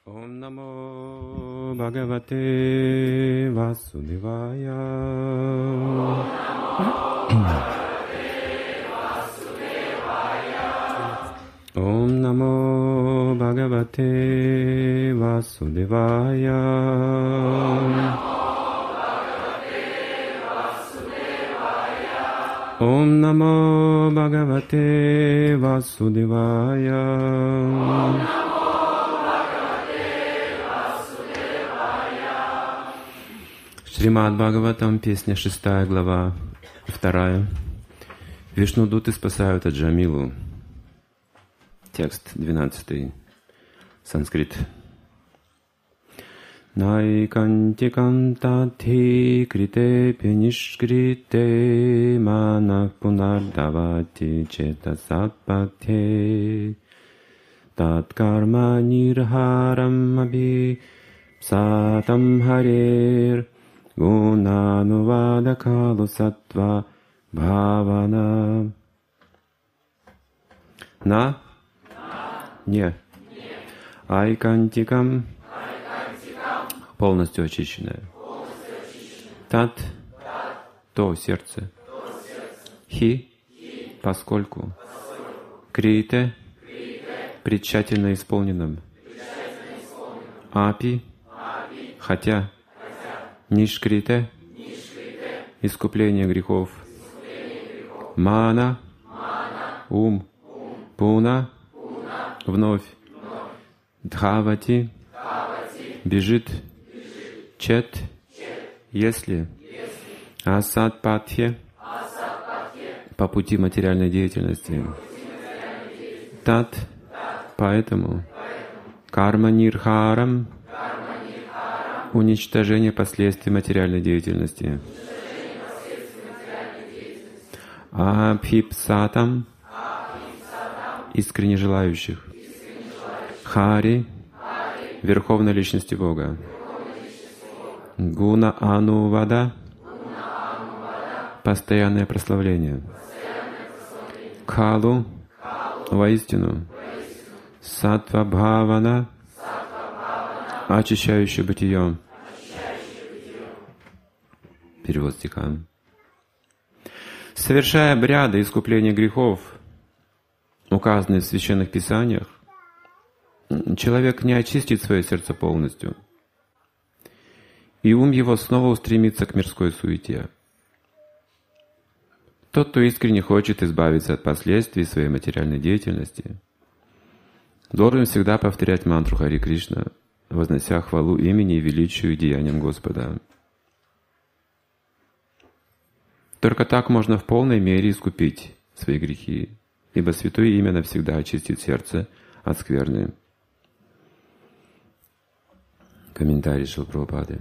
Om Namo Bhagavate Vasudevaya. Om Namo Bhagavate Vasudevaya. Om Namo Bhagavate Vasudevaya. Шримад Бхагаватам, песня 6, глава 2. Вишнудуты спасают от Джамилу. Текст 12. Санскрит. Найкантикам тати крите пенишкрите манах пунардавати четасатпатхе таткарма нирхарам аби сатам харир гунанувада калу саттва бхавана. На? Не. Айкантикам. Полностью очищенное. Тат. То сердце. Хи. Поскольку. Крите. При тщательно исполненном. Апи. Хотя. Нишкрите. Искупление грехов. Мана. Ум. Пуна. Вновь. Дхавати. Бежит. Чет. Если. Асадпатхе. По пути материальной деятельности. Тат. Поэтому. Карма нирхарам. Уничтожение последствий материальной деятельности. Абхипсатам. Искренне желающих. Хари. Верховной Личности Бога. Гуна Анувада. Постоянное прославление. Калу. Воистину. Саттва Бхавана. Очищающее бытие. Перевод стиха. Совершая обряды искупления грехов, указанные в священных писаниях, человек не очистит свое сердце полностью, и ум его снова устремится к мирской суете. Тот, кто искренне хочет избавиться от последствий своей материальной деятельности, должен всегда повторять мантру Хари Кришна, вознося хвалу имени и величию и деяниям Господа. Только так можно в полной мере искупить свои грехи, ибо святое имя навсегда очистит сердце от скверны. Комментарий Шрила Прабхупады.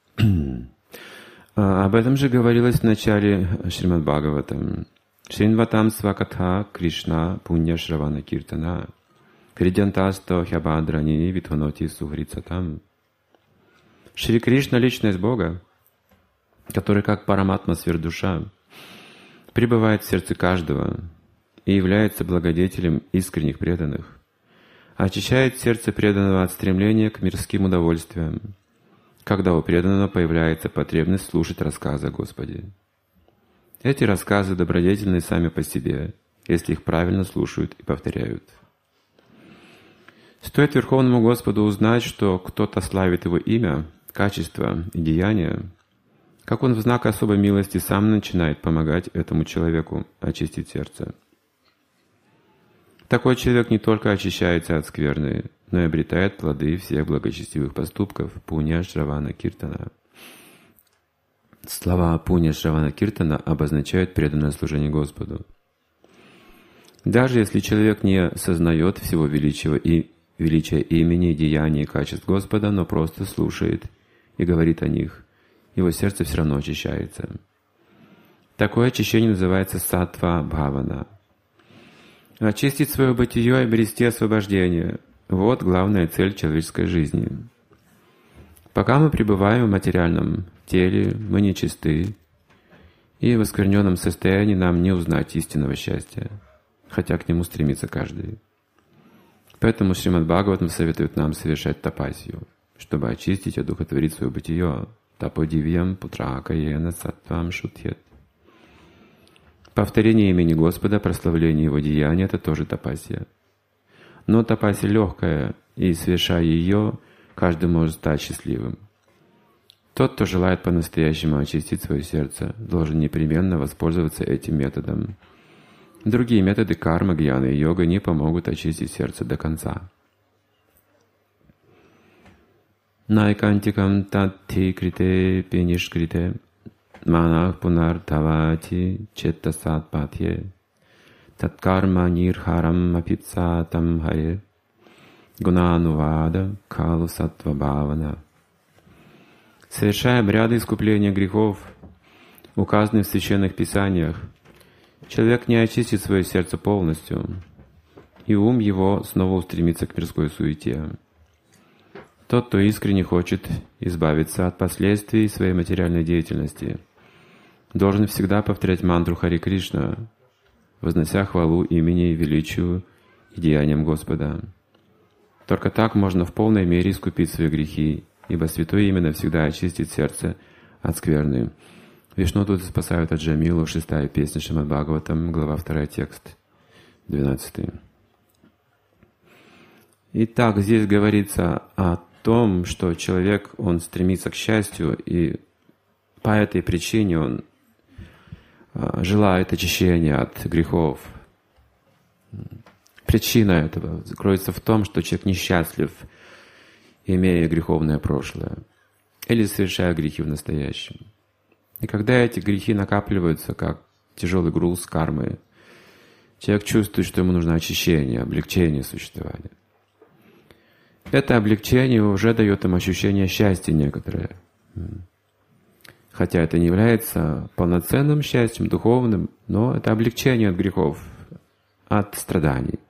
Об этом же говорилось в начале Шримад Бхагаватам. Шринватам свакатха Кришна пунья шравана киртана кридянтасто хябадрани витваноти сухрицатам. Шри Кришна — личность Бога, который как параматма сверхдуша пребывает в сердце каждого и является благодетелем искренних преданных, очищает сердце преданного от стремления к мирским удовольствиям, когда у преданного появляется потребность слушать рассказы о Господе. Эти рассказы добродетельны сами по себе, если их правильно слушают и повторяют. Стоит Верховному Господу узнать, что кто-то славит Его имя, качество и деяния, как Он в знак особой милости сам начинает помогать этому человеку очистить сердце. Такой человек не только очищается от скверны, но и обретает плоды всех благочестивых поступков Пунья Шравана Киртана. Слова Пунья Шравана Киртана обозначают преданное служение Господу. Даже если человек не сознает всего величия имени, деяний и качеств Господа, но просто слушает и говорит о них, его сердце все равно очищается. Такое очищение называется саттва бхавана. Очистить свое бытие и обрести освобождение — вот главная цель человеческой жизни. Пока мы пребываем в материальном теле, мы нечисты, и в оскверненном состоянии нам не узнать истинного счастья, хотя к нему стремится каждый. Поэтому Шримад Бхагаватам советует нам совершать тапасию, чтобы очистить и одухотворить свое бытие. Таподивьям путракаена саттвам шутьет. Повторение имени Господа, прославление Его деяния — это тоже тапасия. Но тапасия легкая, и совершая ее, каждый может стать счастливым. Тот, кто желает по-настоящему очистить свое сердце, должен непременно воспользоваться этим методом. Другие методы кармы, гьяны и йога не помогут очистить сердце до конца. Найкантикам татти крите пенишкрите манах пунар тавати четтасат патье таткарма нирхарам апипсатам харе гунанувада калу саттва бхавана. Совершая обряды искупления грехов, указанные в священных писаниях, человек не очистит свое сердце полностью, и ум его снова устремится к мирской суете. Тот, кто искренне хочет избавиться от последствий своей материальной деятельности, должен всегда повторять мантру Хари Кришна, вознося хвалу имени и величию и деяниям Господа. Только так можно в полной мере искупить свои грехи, ибо святое имя навсегда очистит сердце от скверны. Вишну тут спасают от Джамилу, 6-я песня Шримад Бхагаватам, глава 2, текст 12. Итак, здесь говорится о том, что человек, он стремится к счастью, и по этой причине он желает очищения от грехов. Причина этого кроется в том, что человек несчастлив, имея греховное прошлое, или совершая грехи в настоящем. И когда эти грехи накапливаются, как тяжелый груз кармы, человек чувствует, что ему нужно очищение, облегчение существования. Это облегчение уже дает им ощущение счастья некоторое. Хотя это не является полноценным счастьем, духовным, но это облегчение от грехов, от страданий.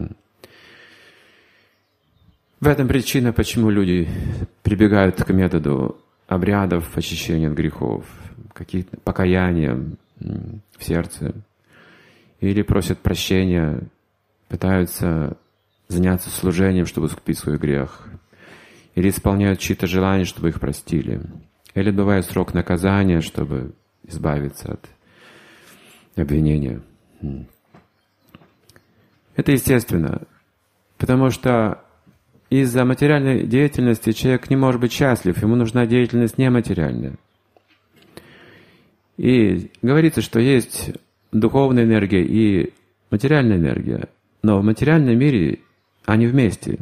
В этом причина, почему люди прибегают к методу обрядов очищения от грехов, каких-то покаяния в сердце, или просят прощения, пытаются заняться служением, чтобы искупить свой грех, или исполняют чьи-то желания, чтобы их простили, или отбывают срок наказания, чтобы избавиться от обвинения. Это естественно, потому что из-за материальной деятельности человек не может быть счастлив, ему нужна деятельность нематериальная. И говорится, что есть духовная энергия и материальная энергия, но в материальном мире они вместе.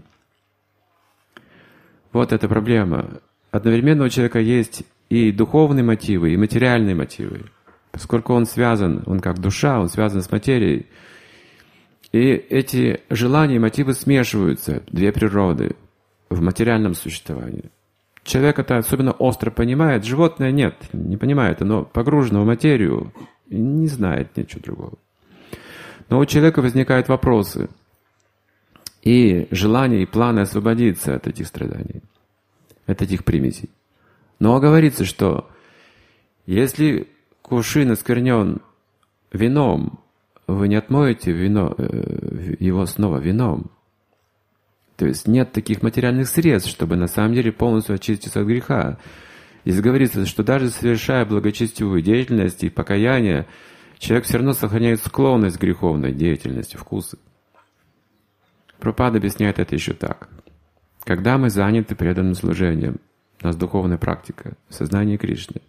Вот эта проблема. Одновременно у человека есть и духовные мотивы, и материальные мотивы. Поскольку он связан, он как душа, он связан с материей. И эти желания и мотивы смешиваются, две природы, в материальном существовании. Человек это особенно остро понимает, животное нет, не понимает, оно погружено в материю и не знает ничего другого. Но у человека возникают вопросы и желание, и планы освободиться от этих страданий, от этих примесей. Но говорится, что если кувшин осквернен вином, вы не отмоете его снова вином. То есть нет таких материальных средств, чтобы на самом деле полностью очиститься от греха. Здесь говорится, что даже совершая благочестивую деятельность и покаяние, человек все равно сохраняет склонность к греховной деятельности, вкусы. Прабхупада объясняет это еще так. Когда мы заняты преданным служением, у нас духовная практика, сознание Кришны,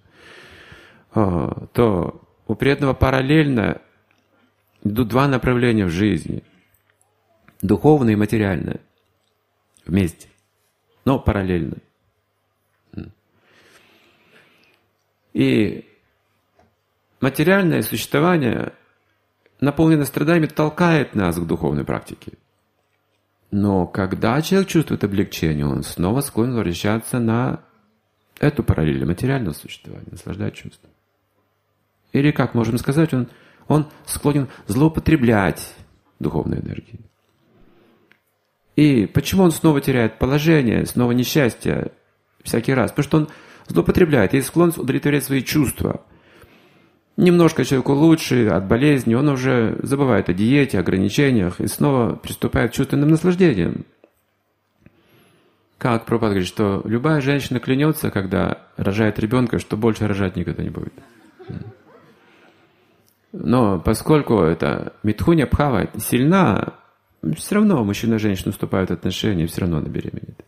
то у преданного параллельно идут два направления в жизни. Духовное и материальное. Вместе. Но параллельно. И материальное существование, наполненное страданиями, толкает нас к духовной практике. Но когда человек чувствует облегчение, он снова склонен возвращаться на эту параллель материального существования, наслаждать чувством. Или, как можем сказать, он склонен злоупотреблять духовной энергией. И почему он снова теряет положение, снова несчастье всякий раз? Потому что он злоупотребляет и склонен удовлетворять свои чувства. немножко человеку лучше от болезни, он уже забывает о диете, ограничениях и снова приступает к чувственным наслаждениям. Как Прабхупада говорит, что любая женщина клянется, когда рожает ребенка, что больше рожать никогда не будет. Но поскольку эта митхуня бхава сильна, все равно мужчина и женщина вступают в отношения, все равно она беременеет.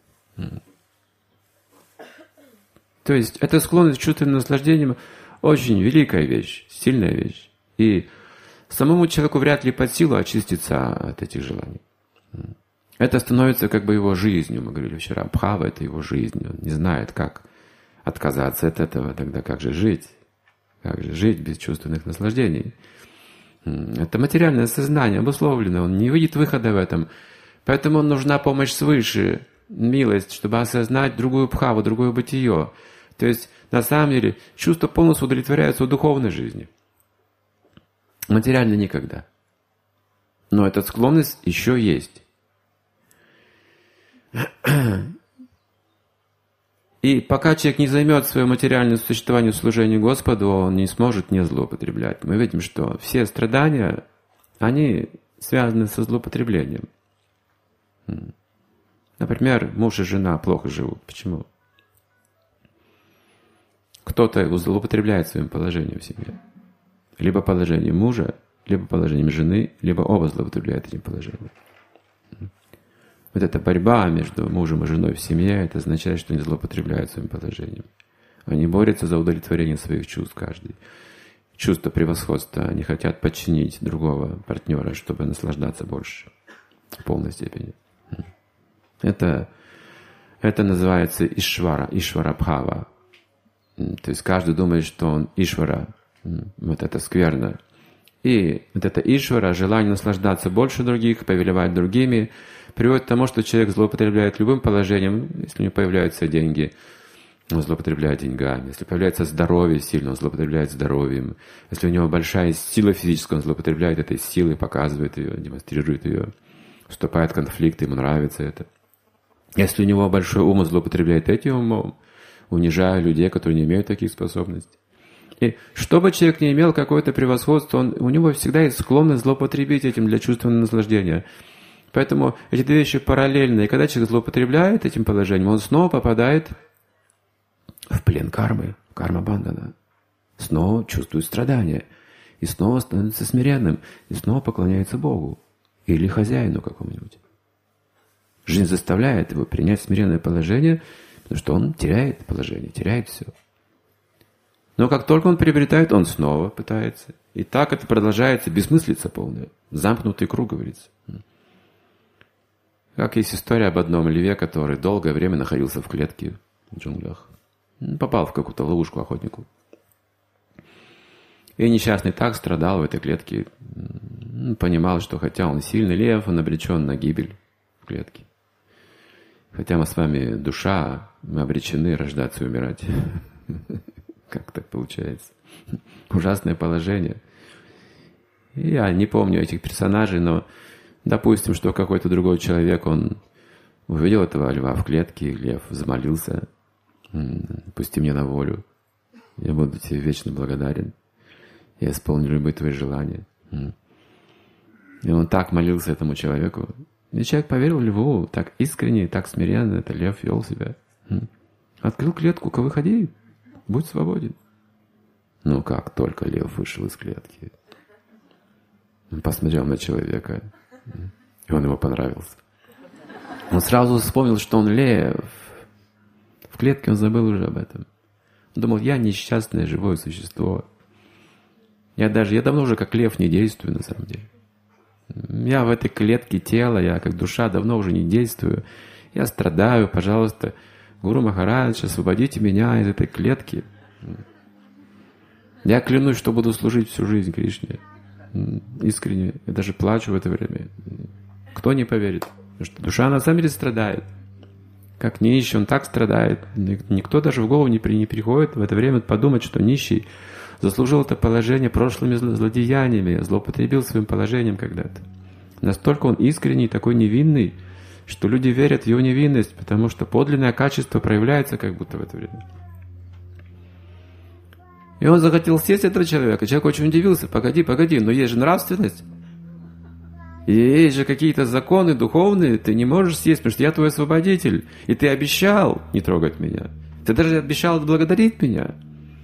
То есть эта склонность к чувственным наслаждениям очень великая вещь, сильная вещь. И самому человеку вряд ли под силу очиститься от этих желаний. Это становится как бы его жизнью. Мы говорили вчера, бхава — это его жизнь. Он не знает, как отказаться от этого. Тогда как же жить? Как же жить без чувственных наслаждений? Это материальное сознание обусловлено. Он не видит выхода в этом. Поэтому нужна помощь свыше, милость, чтобы осознать другую бхаву, другое бытие. То есть, на самом деле, чувства полностью удовлетворяются в духовной жизни. Материально никогда. Но эта склонность еще есть. И пока человек не займет свое материальное существование в служении Господу, он не сможет не злоупотреблять. Мы видим, что все страдания, они связаны со злоупотреблением. Например, муж и жена плохо живут. Почему? Кто-то злоупотребляет своим положением в семье. Либо положением мужа, либо положением жены, либо оба злоупотребляют этим положением. Вот эта борьба между мужем и женой в семье, это означает, что они злоупотребляют своим положением. Они борются за удовлетворение своих чувств каждый. Чувство превосходства. Они хотят подчинить другого партнера, чтобы наслаждаться больше в полной степени. Это называется Ишвара, Ишвара-бхава. То есть каждый думает, что он Ишвара. Вот это скверно. И вот это Ишвара, желание наслаждаться больше других, повелевать другими, приводит к тому, что человек злоупотребляет любым положением. Если у него появляются деньги, он злоупотребляет деньгами. Если появляется здоровье сильно, он злоупотребляет здоровьем. Если у него большая сила физическая, он злоупотребляет этой силой, показывает ее, демонстрирует ее, вступает в конфликт, ему нравится это. Если у него большой ум, он злоупотребляет этим умом, унижая людей, которые не имеют таких способностей. И чтобы человек не имел какое-то превосходство, у него всегда есть склонность злоупотребить этим для чувственного наслаждения. Поэтому эти две вещи параллельны. И когда человек злоупотребляет этим положением, он снова попадает в плен кармы, карма-бандхана. Снова чувствует страдания. И снова становится смиренным. И снова поклоняется Богу. Или хозяину какому-нибудь. Жизнь заставляет его принять смиренное положение, потому что он теряет положение, теряет все. Но как только он приобретает, он снова пытается. И так это продолжается, бессмыслица полная. Замкнутый круг, говорится. Как есть история об одном льве, который долгое время находился в клетке в джунглях. Попал в какую-то ловушку охотнику. И несчастный так страдал в этой клетке. Понимал, что хотя он сильный лев, он обречен на гибель в клетке. Хотя мы с вами душа, мы обречены рождаться и умирать. Как так получается? Ужасное положение. И я не помню этих персонажей, но допустим, что какой-то другой человек, он увидел этого льва в клетке, лев взмолился: «Пусти меня на волю, я буду тебе вечно благодарен, я исполню любые твои желания». И он так молился этому человеку. И человек поверил льву, так искренне, так смиренно, это лев вел себя. Открыл клетку, выходи, будь свободен. Ну как только лев вышел из клетки, он посмотрел на человека, и он ему понравился. Он сразу вспомнил, что он лев. В клетке он забыл уже об этом. Он думал, я несчастное живое существо. Я давно уже как лев не действую на самом деле. Я в этой клетке тела, я как душа давно уже не действую. Я страдаю, пожалуйста, Гуру Махарадж, освободите меня из этой клетки. Я клянусь, что буду служить всю жизнь Кришне. Искренне. Я даже плачу в это время. Кто не поверит? Потому что душа на самом деле страдает. Как нищий, он так страдает. Никто даже в голову не приходит в это время подумать, что нищий заслужил это положение прошлыми злодеяниями, злоупотребил своим положением когда-то. Настолько он искренний, такой невинный, что люди верят в его невинность, потому что подлинное качество проявляется как будто в это время. И он захотел съесть этого человека. Человек очень удивился. Погоди, но есть же нравственность. И есть же какие-то законы духовные. Ты не можешь съесть, потому что я твой освободитель. И ты обещал не трогать меня. Ты даже обещал отблагодарить меня.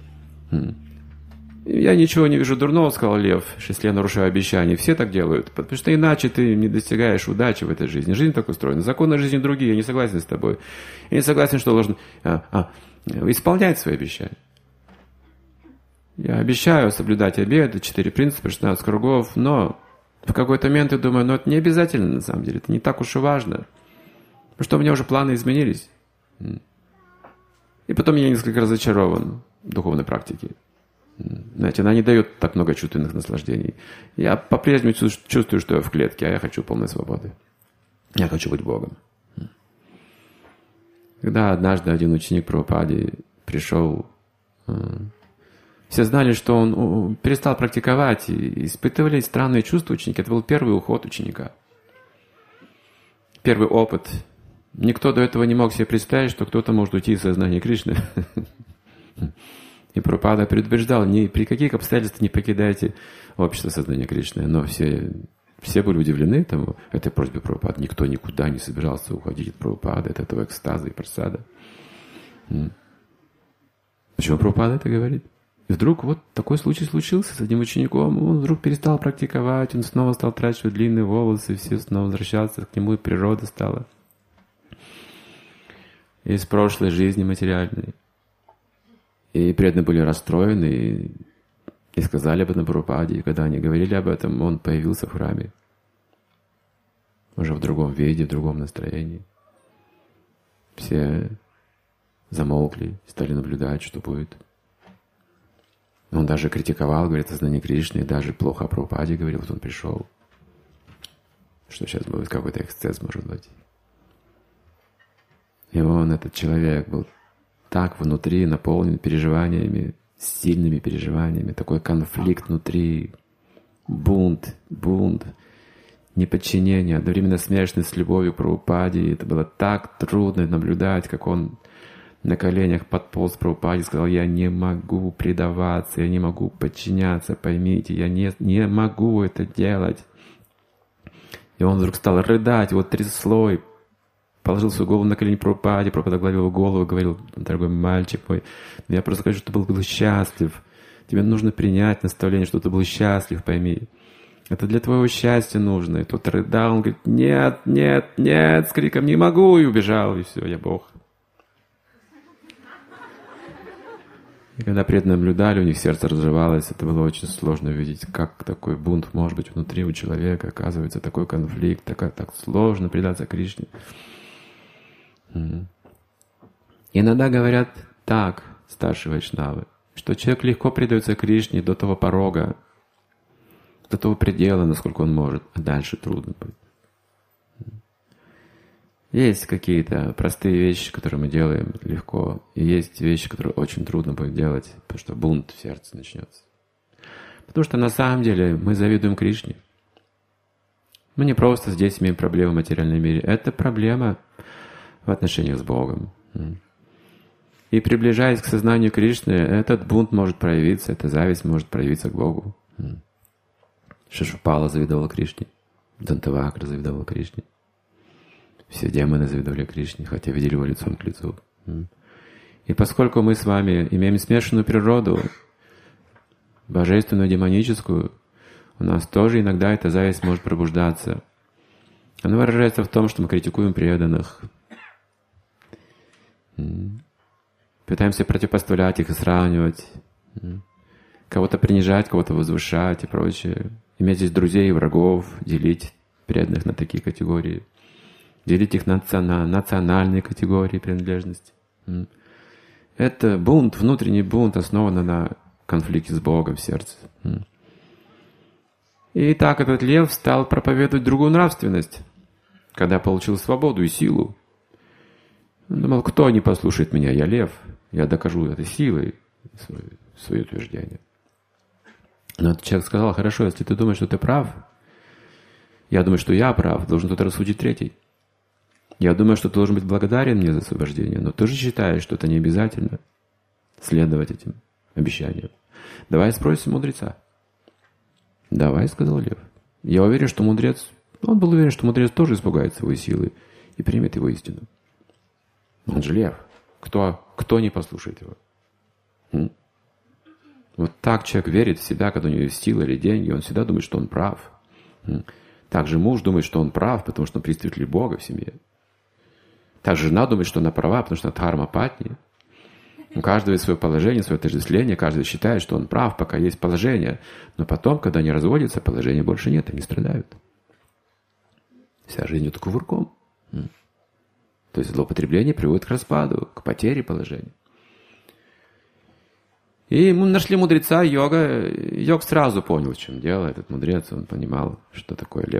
Я ничего не вижу дурного, сказал лев, если я нарушаю обещания. Все так делают, потому что иначе ты не достигаешь удачи в этой жизни. Жизнь так устроена. Законы жизни другие, я не согласен с тобой. Я не согласен, что должен исполнять свои обещания. Я обещаю соблюдать обеты, 4 принципа, 16 кругов, но в какой-то момент я думаю, это не обязательно на самом деле, это не так уж и важно. Потому что у меня уже планы изменились. И потом я несколько разочарован в духовной практике. Знаете, она не дает так много чувственных наслаждений. Я по-прежнему чувствую, что я в клетке, а я хочу полной свободы. Я хочу быть Богом. Когда однажды один ученик Прабхупады пришел, все знали, что он перестал практиковать, и испытывали странные чувства ученика. Это был первый уход ученика. Первый опыт. Никто до этого не мог себе представить, что кто-то может уйти из сознания Кришны. И Прабхупада предупреждал, ни при каких обстоятельствах не покидайте общество сознания Кришны. Но все были удивлены этой просьбе Прабхупады. Никто никуда не собирался уходить от Прабхупады, от этого экстаза и прасада. Почему Прабхупада это говорит? И вдруг вот такой случай случился с одним учеником. Он вдруг перестал практиковать, он снова стал тратить свои длинные волосы, все снова возвращаться к нему, и природа стала из прошлой жизни материальной. И преданные были расстроены и сказали об этом Прабхупаде. И когда они говорили об этом, он появился в храме. Уже в другом виде, в другом настроении. Все замолкли, стали наблюдать, что будет. Он даже критиковал, говорит, о знании Кришны, и даже плохо о Прабхупаде говорил, вот он пришел. Что сейчас будет какой-то эксцесс, может быть. И он, этот человек, был так внутри наполнен переживаниями, сильными переживаниями, такой конфликт внутри, бунт, неподчинение, одновременно смешанность с любовью к Прабхупаде. Это было так трудно наблюдать, как он на коленях подполз к Прабхупаде и сказал, я не могу предаваться, я не могу подчиняться, поймите, я не могу это делать. И он вдруг стал рыдать, его трясло, и положил свою голову на колени Прабхупаде, Прабхупада гладил его голову и говорил, дорогой мальчик мой, я просто хочу, чтобы ты был счастлив. Тебе нужно принять наставление, чтобы ты был счастлив, пойми. Это для твоего счастья нужно. И тот рыдал, он говорит, нет, с криком не могу, и убежал, и все, я Бог. И когда преданные наблюдали, у них сердце разрывалось, это было очень сложно видеть, как такой бунт может быть внутри у человека, оказывается, такой конфликт, так сложно предаться Кришне. Иногда говорят так, старшие вайшнавы, что человек легко предается Кришне до того порога, до того предела, насколько он может, а дальше трудно будет. Есть какие-то простые вещи, которые мы делаем легко, и есть вещи, которые очень трудно будет делать, потому что бунт в сердце начнется. Потому что на самом деле мы завидуем Кришне. Мы не просто здесь имеем проблемы в материальном мире, это проблема в отношениях с Богом. И приближаясь к сознанию Кришны, этот бунт может проявиться, эта зависть может проявиться к Богу. Шишупала завидовала Кришне, Дантавакра завидовала Кришне. Все демоны завидовали Кришне, хотя видели его лицом к лицу. И поскольку мы с вами имеем смешанную природу, божественную и демоническую, у нас тоже иногда эта зависть может пробуждаться. Она выражается в том, что мы критикуем преданных, пытаемся противопоставлять их и сравнивать, кого-то принижать, кого-то возвышать и прочее. Иметь здесь друзей и врагов, делить преданных на такие категории, делить их на национальные категории принадлежности. Это бунт, внутренний бунт, основан на конфликте с Богом в сердце. И так этот лев стал проповедовать другую нравственность, когда получил свободу и силу. Он думал, кто не послушает меня? Я лев. Я докажу этой силой свое утверждение. Но этот человек сказал, хорошо, если ты думаешь, что ты прав, я думаю, что я прав, должен кто-то рассудить третий. Я думаю, что ты должен быть благодарен мне за освобождение, но ты же считаешь, что это не обязательно следовать этим обещаниям. Давай спросим мудреца. Давай, сказал лев. Я уверен, что мудрец, он был уверен, что мудрец тоже испугается его силы и примет его истину. Он же лев. Кто не послушает его? Вот так человек верит в себя, когда у него есть сила или деньги, он всегда думает, что он прав. Также муж думает, что он прав, потому что он представитель Бога в семье. Также жена думает, что она права, потому что она дхарма-патни. У каждого есть свое положение, свое отождествление, каждый считает, что он прав, пока есть положение. Но потом, когда они разводятся, положения больше нет, они страдают. Вся жизнь идет кувырком. То есть злоупотребление приводит к распаду, к потере положения. И мы нашли мудреца йога. Йог сразу понял, в чем дело. Этот мудрец, он понимал, что такое лев.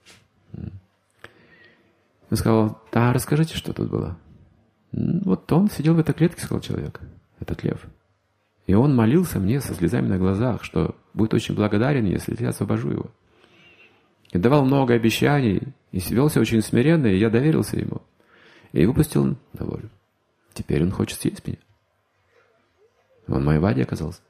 Он сказал, да, расскажите, что тут было. Вот он сидел в этой клетке, сказал человек, этот лев. И он молился мне со слезами на глазах, что будет очень благодарен, если я освобожу его. И давал много обещаний, и вел себя очень смиренно, и я доверился ему. И выпустил на волю. Теперь он хочет съесть меня. Он в Майяваде оказался.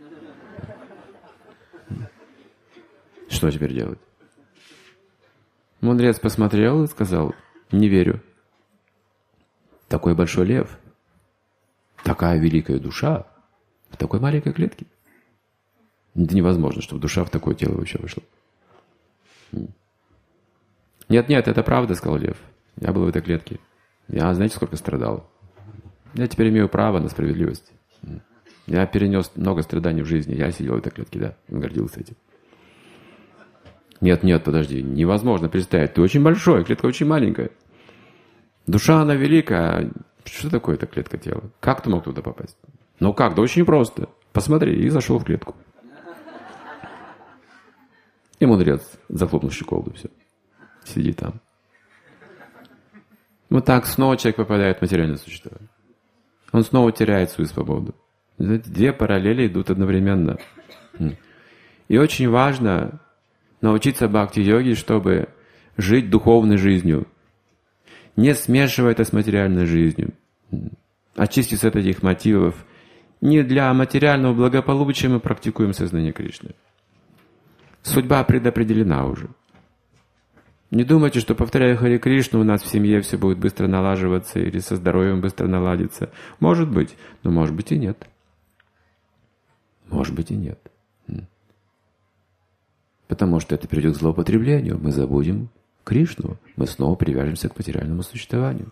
Что теперь делать? Мудрец посмотрел и сказал, не верю. Такой большой лев, такая великая душа в такой маленькой клетке. Это невозможно, чтобы душа в такое тело вообще вышла. Нет, это правда, сказал лев. Я был в этой клетке. Я, знаете, сколько страдал? Я теперь имею право на справедливость. Я перенес много страданий в жизни. Я сидел в этой клетке, да. Он гордился этим. Нет, подожди. Невозможно представить. Ты очень большой, клетка очень маленькая. Душа, она великая. Что такое эта клетка тела? Как ты мог туда попасть? Ну как? Да очень просто. Посмотри. И зашел в клетку. И мудрец захлопнул щеколду. Все. Сиди там. Вот так снова человек попадает в материальное существование. Он снова теряет свою свободу. Знаете, две параллели идут одновременно. И очень важно научиться бхакти-йоге, чтобы жить духовной жизнью. Не смешивая это с материальной жизнью. Очиститься от этих мотивов. Не для материального благополучия мы практикуем сознание Кришны. Судьба предопределена уже. Не думайте, что, повторяя Харе Кришну, у нас в семье все будет быстро налаживаться или со здоровьем быстро наладиться. Может быть, но может быть и нет. Может быть и нет. Потому что это приведет к злоупотреблению. Мы забудем Кришну. Мы снова привяжемся к материальному существованию.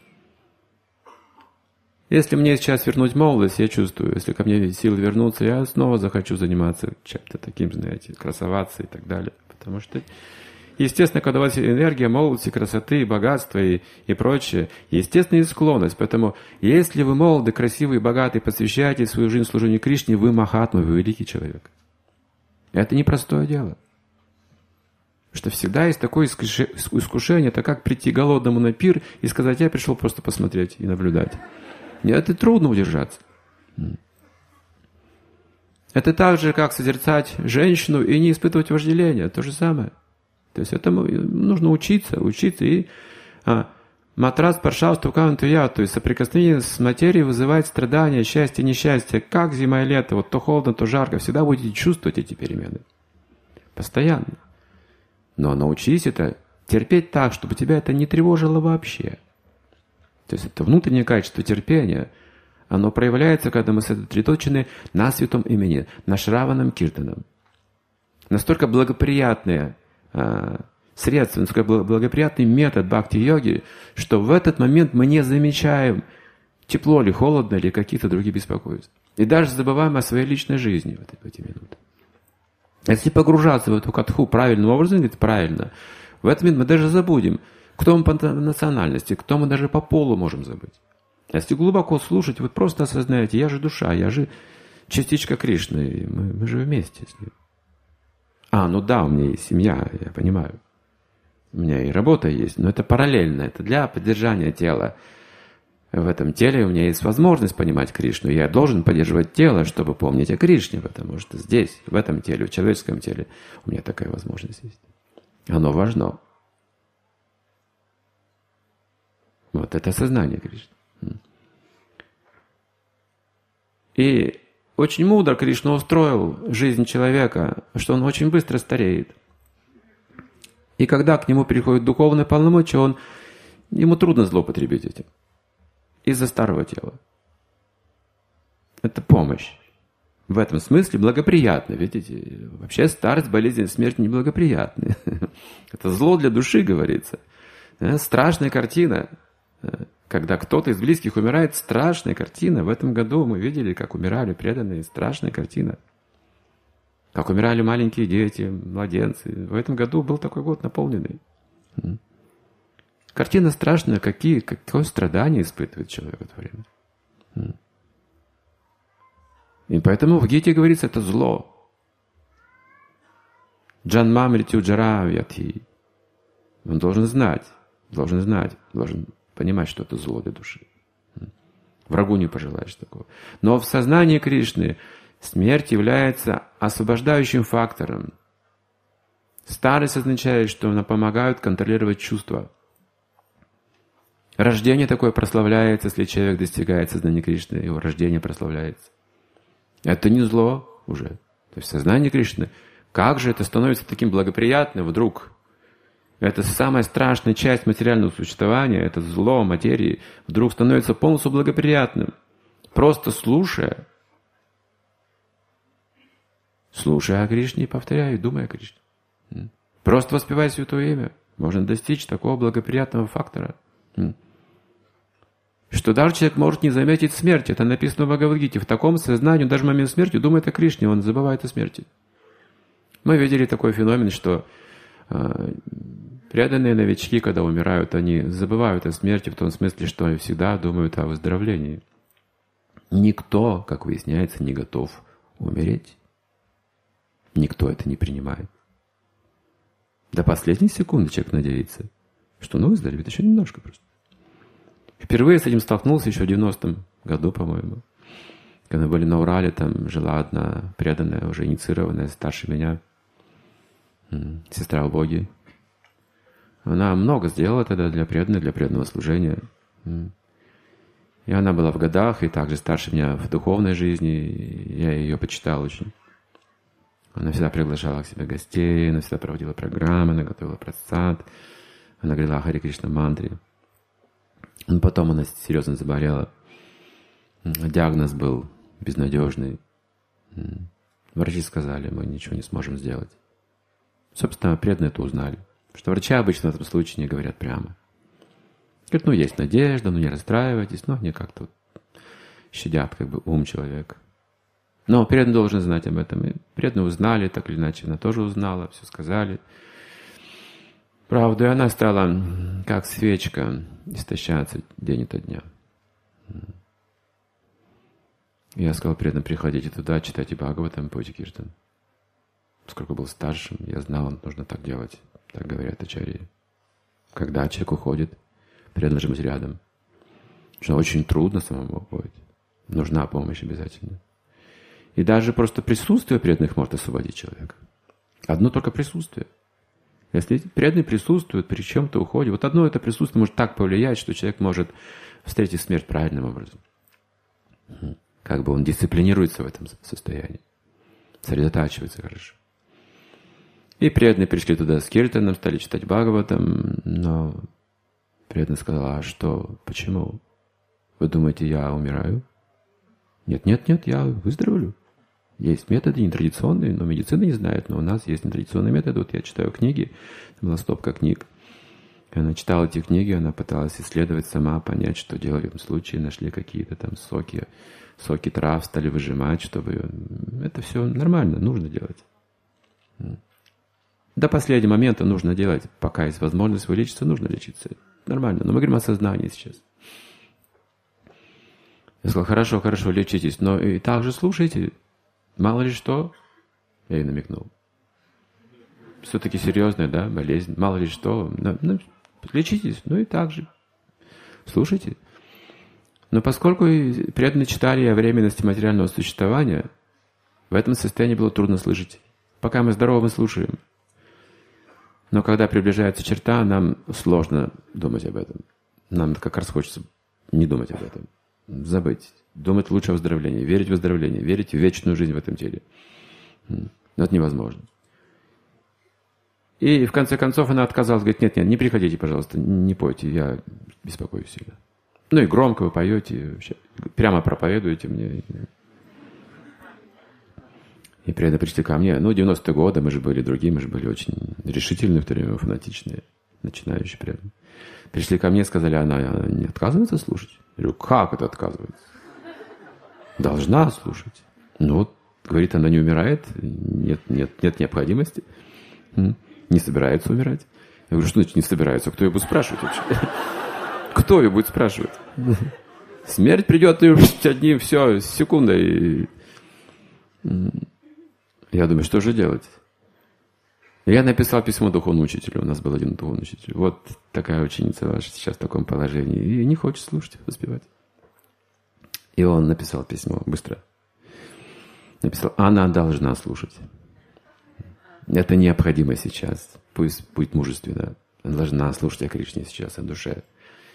Если мне сейчас вернуть молодость, я чувствую, если ко мне силы вернутся, я снова захочу заниматься чем-то таким, знаете, красоваться и так далее. Потому что, естественно, когда у вас энергия молодости, красоты, богатства и прочее, естественно, есть склонность. Поэтому, если вы молоды, красивый, богатый, посвящаете свою жизнь служению Кришне, вы махатма, вы великий человек. Это непростое дело. Что всегда есть такое искушение, это как прийти голодному на пир и сказать, я пришел просто посмотреть и наблюдать. Нет, это трудно удержаться. Это так же, как созерцать женщину и не испытывать вожделения. То же самое. То есть этому нужно учиться. И матрас паршавству кавантуя, то есть соприкосновение с материей вызывает страдания, счастье, несчастье. Как зима и лето, вот то холодно, то жарко. Всегда будете чувствовать эти перемены. Постоянно. Но научись это терпеть так, чтобы тебя это не тревожило вообще. То есть это внутреннее качество терпения, оно проявляется, когда мы сосредоточены на святом имени, на Шраванам Киртанам. Настолько благоприятное средство, настолько благоприятный метод бхакти-йоги, что в этот момент мы не замечаем, тепло ли, холодно ли, какие-то другие беспокойства. И даже забываем о своей личной жизни в эти минуты. Если погружаться в эту катху правильным образом, говорит, правильно, в этот момент мы даже забудем, кто мы по национальности, кто мы даже по полу можем забыть. Если глубоко слушать, вы просто осознаете, я же душа, я же частичка Кришны, мы же вместе с ним. Ну да, у меня есть семья, я понимаю. У меня и работа есть, но это параллельно, это для поддержания тела. В этом теле у меня есть возможность понимать Кришну, и я должен поддерживать тело, чтобы помнить о Кришне, потому что здесь, в этом теле, в человеческом теле, у меня такая возможность есть. Оно важно. Вот это сознание Кришны. И очень мудро Кришна устроил жизнь человека, что он очень быстро стареет. И когда к нему приходит духовное полномочия, ему трудно злоупотребить этим. Из-за старого тела. Это помощь. В этом смысле благоприятно. Видите, вообще старость, болезнь, смерть неблагоприятны. Это зло для души, говорится. Страшная картина. Когда кто-то из близких умирает, страшная картина. В этом году мы видели, как умирали преданные. Страшная картина. Как умирали маленькие дети, младенцы. В этом году был такой год наполненный. Картина страшная, какое страдание испытывает человек в это время. И поэтому в Гите говорится, это зло. Джанма мритю джара вьяти. Он должен знать, должен понимать, что это зло для души. Врагу не пожелаешь такого. Но в сознании Кришны смерть является освобождающим фактором. Старость означает, что она помогает контролировать чувства. Рождение такое прославляется, если человек достигает сознания Кришны, его рождение прославляется. Это не зло уже. То есть сознание Кришны. Как же это становится таким благоприятным вдруг? Это самая страшная часть материального существования, это зло материи, вдруг становится полностью благоприятным. Просто слушая о Кришне и повторяя, думая о Кришне. Просто воспевая Святое Имя. Можно достичь такого благоприятного фактора. Что даже человек может не заметить смерть. Это написано в Бхагавад-гите. В таком сознании, даже в момент смерти, думает о Кришне, он забывает о смерти. Мы видели такой феномен, что преданные новички, когда умирают, они забывают о смерти в том смысле, что они всегда думают о выздоровлении. Никто, как выясняется, не готов умереть. Никто это не принимает. До последней секунды человек надеется, что выздоровеет еще немножко просто. Впервые с этим столкнулся еще в 90-м году, по-моему. Когда мы были на Урале, там жила одна преданная, уже инициированная, старше меня, сестра в Боге. Она много сделала тогда для преданных, для преданного служения. И она была в годах, и также старше меня в духовной жизни. Я ее почитал очень. Она всегда приглашала к себе гостей, она всегда проводила программы, она готовила прасад, она говорила о Харе Кришна мантре. Потом она серьезно заболела. Диагноз был безнадежный. Врачи сказали, мы ничего не сможем сделать. Собственно, преданные это узнали. Что врачи обычно в этом случае не говорят прямо. Говорят, есть надежда, не расстраивайтесь, но они как-то щадят ум человека. Но преданный должен знать об этом. И преданные узнали, так или иначе, она тоже узнала, все сказали. Правда, и она стала, как свечка, истощаться день ото дня. Я сказал преданным, приходите туда, читайте Бхагаватам, пойте Киртан. Поскольку был старшим, я знал, нужно так делать. Так говорят ачарьи. Когда человек уходит, преданный должен быть рядом. Что очень трудно самому уходить. Нужна помощь обязательно. И даже просто присутствие преданных может освободить человека. Одно только присутствие. Если преданный присутствует при чем-то уходе, вот одно это присутствие может так повлиять, что человек может встретить смерть правильным образом. Как бы он дисциплинируется в этом состоянии. Сосредотачивается хорошо. И преданные пришли туда с Киртаном, стали читать Бхагаватам, но преданный сказал, а что, почему? Вы думаете, я умираю? Нет, я выздоровлю. Есть методы нетрадиционные, но медицина не знает, но у нас есть нетрадиционные методы. Вот я читаю книги, это была стопка книг. И она читала эти книги, она пыталась исследовать сама, понять, что делать в этом случае. Нашли какие-то там соки трав, стали выжимать, чтобы... Это все нормально, нужно делать. До последнего момента нужно делать. Пока есть возможность вылечиться, нужно лечиться. Нормально. Но мы говорим о сознании сейчас. Я сказал, хорошо, лечитесь, но и также слушайте. Мало ли что, я ей намекнул. Все-таки серьезная, да, болезнь. Мало ли что, лечитесь, и так же. Слушайте. Но поскольку преданные читали о временности материального существования, в этом состоянии было трудно слышать. Пока мы здоровы, мы слушаем. Но когда приближается черта, нам сложно думать об этом. Нам как раз хочется не думать об этом. Забыть. Думать лучше о выздоровлении, верить в выздоровление, верить в вечную жизнь в этом теле. Но это невозможно. И в конце концов она отказалась, говорит, нет, не приходите, пожалуйста, не пойте, я беспокоюсь сильно. Ну и громко вы поете, вообще, прямо проповедуете мне. И преданные пришли ко мне. 90-е годы, мы же были другие, мы же были очень решительные в то время, фанатичные, начинающие преданные. Пришли ко мне и сказали, она не отказывается слушать? Я говорю, как это отказывается? Должна слушать. Говорит, она не умирает, нет необходимости, не собирается умирать. Я говорю, что значит не собирается? Кто ее будет спрашивать вообще? Кто ее будет спрашивать? Смерть придет и одним, все, секундой. Я думаю, что же делать? Я написал письмо духовному учителю. У нас был один духовный учитель. Вот такая ученица ваша сейчас в таком положении. И не хочет слушать, воспевать. И он написал письмо быстро. Написал, она должна слушать. Это необходимо сейчас. Пусть будет мужественно. Она должна слушать о Кришне сейчас, о душе.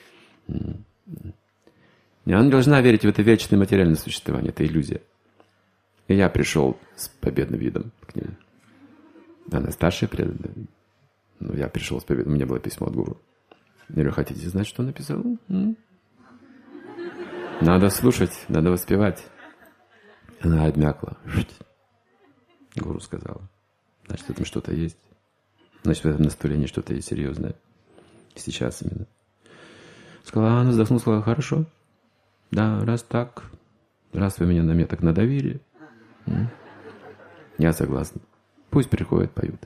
И она должна верить в это вечное материальное существование. Это иллюзия. И я пришел с победным видом к ней. Она старшая преданная. Я пришел с победой. У меня было письмо от гуру. Я говорю, хотите знать, что он написал? Надо слушать, надо воспевать. Она обмякла. Гуру сказала. Значит, в этом что-то есть. Значит, в этом наставлении что-то есть серьезное. Сейчас именно. Сказала, она вздохнула, сказала, хорошо. Да, раз так, раз вы меня на меня так надавили, я согласна. Пусть приходят, поют.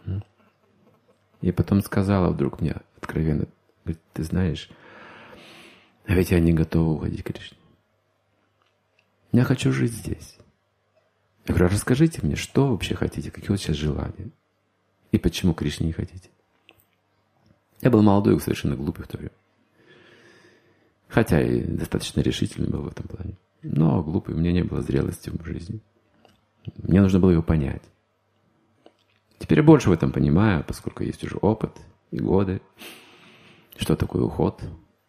И потом сказала вдруг мне откровенно, говорит, ты знаешь, а ведь я не готова уходить к Кришне. Я хочу жить здесь. Я говорю, расскажите мне, что вы вообще хотите, какие у вас сейчас желания? И почему к Кришне не хотите? Я был молодой и совершенно глупый в то время. Хотя и достаточно решительный был в этом плане. Но глупый, у меня не было зрелости в жизни. Мне нужно было его понять. Теперь я больше в этом понимаю, поскольку есть уже опыт и годы. Что такое уход.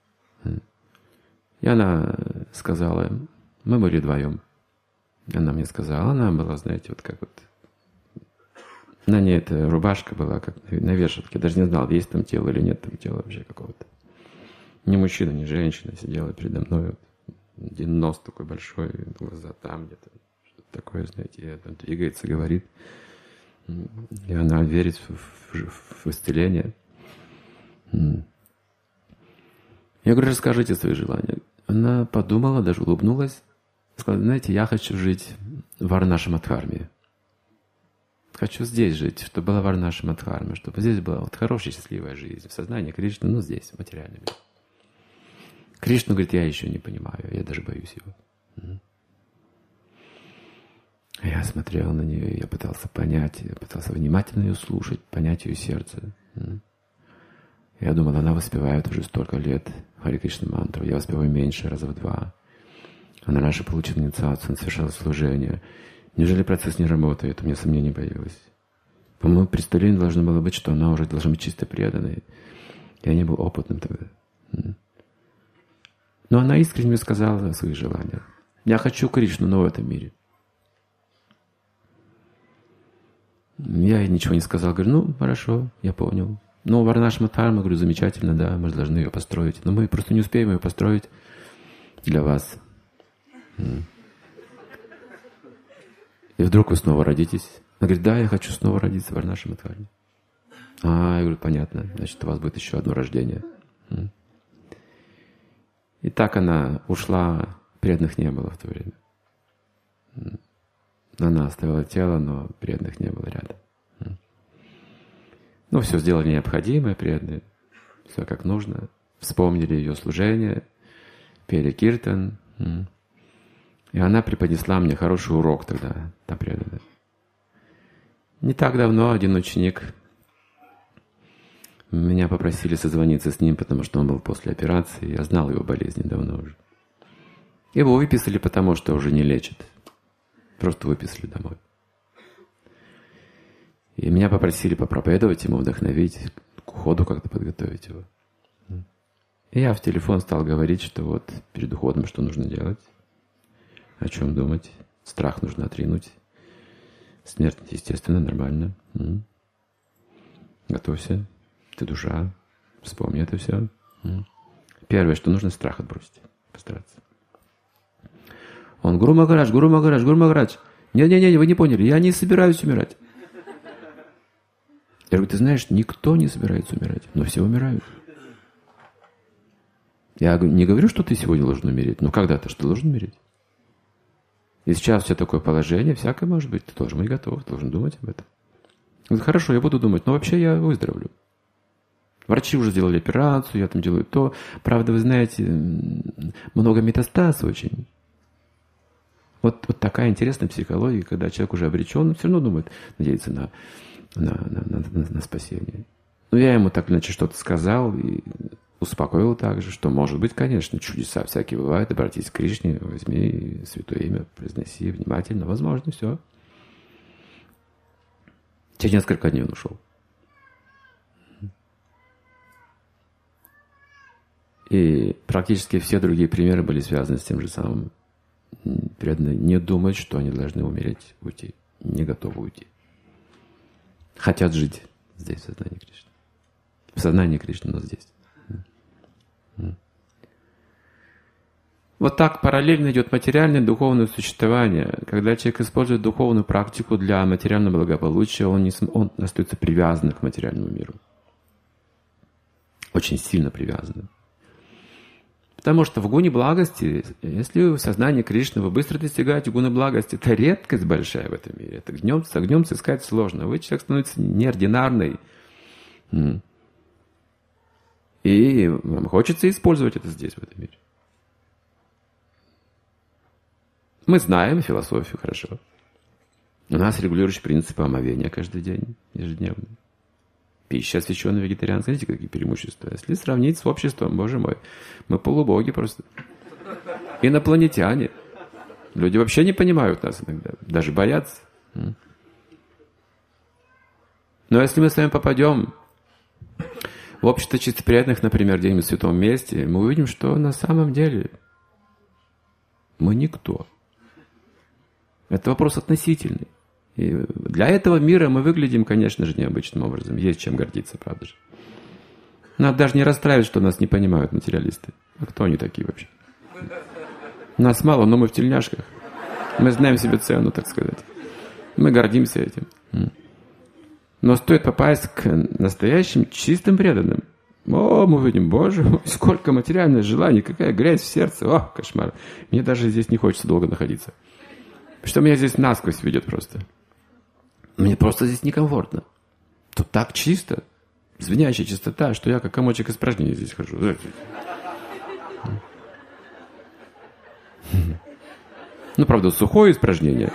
И она сказала, мы были вдвоем. Она мне сказала, она была, знаете, вот как вот... На ней эта рубашка была как на вешалке. Я даже не знал, есть там тело или нет там тела вообще какого-то. Ни мужчина, ни женщина сидела передо мной. Вот, один нос такой большой, глаза там где-то. Что-то такое, знаете, и там двигается, говорит. И она верит в исцеление. Я говорю, расскажите свои желания. Она подумала, даже улыбнулась. Сказала, знаете, я хочу жить в Варнашамадхарме. Хочу здесь жить, чтобы была Варнашамадхарма, чтобы здесь была вот хорошая, счастливая жизнь, в сознании Кришны, здесь, в материальном мире. Кришну, говорит, я еще не понимаю, я даже боюсь его. Я смотрел на нее, я пытался понять, я пытался внимательно ее слушать, понять ее сердце. Я думал, она воспевает уже столько лет Харе Кришна мантру, я воспеваю меньше, раза в 2. Она раньше получила инициацию, она совершала служение. Неужели процесс не работает? У меня сомнений появилось. По моему представлению должно было быть, что она уже должна быть чисто преданной. Я не был опытным тогда. Но она искренне мне сказала о своих желаниях. Я хочу Кришну, но в этом мире. Я ей ничего не сказал. Говорю, хорошо, я понял. Варнашамадхарма, говорю, замечательно, да, мы же должны ее построить. Но мы просто не успеем ее построить для вас. И вдруг вы снова родитесь. Она говорит, да, я хочу снова родиться в Варнашамадхарме. Я говорю, понятно, значит, у вас будет еще одно рождение. И так она ушла, преданных не было в то время. Она оставила тело, но преданных не было рядом. Все сделали необходимое, преданные. Все как нужно. Вспомнили ее служение, пели киртан. И она преподнесла мне хороший урок тогда, та преданная. Не так давно один ученик, меня попросили созвониться с ним, потому что он был после операции. Я знал его болезни давно уже. Его выписали, потому что уже не лечат. Просто выписали домой. И меня попросили попроповедовать ему, вдохновить, к уходу как-то подготовить его. И я в телефон стал говорить, что вот перед уходом что нужно делать, о чем думать. Страх нужно отринуть. Смерть, естественно, нормально. Готовься. Ты душа. Вспомни это все. Первое, что нужно, страх отбросить. Постараться. Он: Гуру Махарадж, Гуру Махарадж, Гуру Махарадж. Не-не-не, вы не поняли, я не собираюсь умирать. Я говорю: ты знаешь, никто не собирается умирать, но все умирают. Я не говорю, что ты сегодня должен умереть, но когда-то что ты должен умереть. И сейчас все такое положение, всякое может быть. Ты должен быть готов, ты должен думать об этом. Говорит: хорошо, я буду думать, но вообще я выздоровлю. Врачи уже сделали операцию, я там делаю то. Правда, вы знаете, много метастаз очень. Вот такая интересная психология, когда человек уже обречен, он все равно думает, надеется на спасение. Ну, я ему так иначе что-то сказал и успокоил также, что, может быть, конечно, чудеса всякие бывают. Обратись к Кришне, возьми святое имя, произноси внимательно. Возможно, все. Через несколько дней он ушел. И практически все другие примеры были связаны с тем же самым. Преданные не думают, что они должны умереть, уйти. Не готовы уйти. Хотят жить здесь, в сознании Кришны. В сознании Кришны, но здесь. Вот так параллельно идет материальное и духовное существование. Когда человек использует духовную практику для материального благополучия, он остается привязан к материальному миру. Очень сильно привязан. Потому что в гуне благости, если вы в сознании Кришны, вы быстро достигаете гуны благости. Это редкость большая в этом мире. Это с огнем сыскать сложно. Вы человек становится неординарный. И вам хочется использовать это здесь, в этом мире. Мы знаем философию хорошо. У нас регулирующие принципы омовения каждый день, ежедневно. Пища, освященная вегетарианской. Смотрите, какие преимущества. Если сравнить с обществом, боже мой, мы полубоги просто. Инопланетяне. Люди вообще не понимают нас иногда. Даже боятся. Но если мы с вами попадем в общество чистоприятных, например, где-нибудь в святом месте, мы увидим, что на самом деле мы никто. Это вопрос относительный. И для этого мира мы выглядим, конечно же, необычным образом. Есть чем гордиться, правда же. Надо даже не расстраивать, что нас не понимают материалисты. А кто они такие вообще? Нас мало, но мы в тельняшках. Мы знаем себе цену, так сказать. Мы гордимся этим. Но стоит попасть к настоящим чистым преданным. О, мы видим, боже мой, сколько материальных желаний, какая грязь в сердце. О, кошмар. Мне даже здесь не хочется долго находиться. Что меня здесь насквозь ведет просто. Мне просто здесь некомфортно. Тут так чисто, звенящая чистота, что я как комочек испражнений здесь хожу. Ну, правда, сухое испражнение.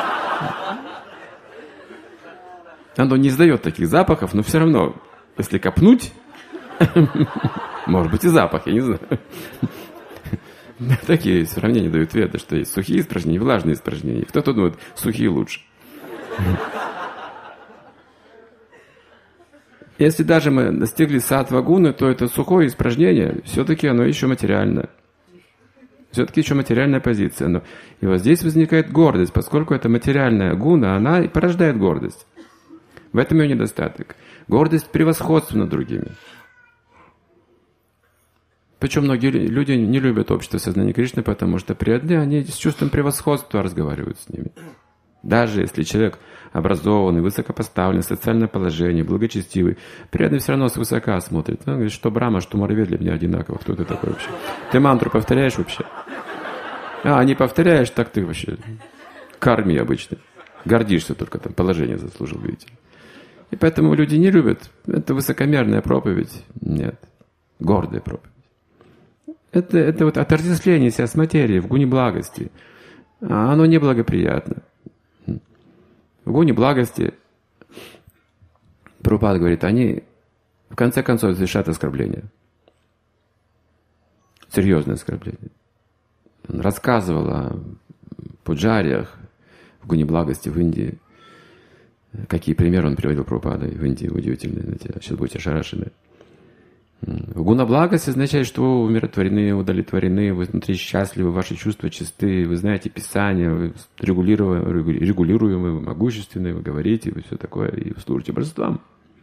Оно не издает таких запахов, но все равно, если копнуть, может быть и запах, я не знаю. Такие сравнения дают ответы, что есть сухие испражнения и влажные испражнения. Кто-то думает, сухие лучше. Если даже мы достигли саттва гуны, то это сухое испражнение, все-таки оно еще материально. Все-таки еще материальная позиция. И вот здесь возникает гордость, поскольку это материальная гуна, она и порождает гордость. В этом ее недостаток. Гордость превосходства над другими. Причем многие люди не любят общество сознания Кришны, потому что преданные, они с чувством превосходства разговаривают с ними. Даже если человек образованный, высокопоставленный, социальное положение, благочестивый, преданный все равно свысока смотрит. Он говорит, что Брахма, что Муравей для меня одинаково. Кто ты такой вообще? Ты мантру повторяешь вообще? А, не повторяешь, так ты вообще карми обычно. Гордишься только, там положение заслужил, видите. И поэтому люди не любят. Это высокомерная проповедь. Нет. Гордая проповедь. Это вот отождествление себя с материей в гуне благости. А оно неблагоприятно. В гуне благости, Прабхупада говорит, они в конце концов совершают оскорбление. Серьезное оскорбление. Он рассказывал о пуджариях в гуне благости в Индии. Какие примеры он приводил Прабхупада в Индии, удивительные. Сейчас будете ошарашены. Гуна-благость означает, что вы умиротворены, удовлетворены, вы внутри счастливы, ваши чувства чисты, вы знаете Писание, вы регулируемы, вы могущественны, вы говорите, вы все такое, и вы служите божествам.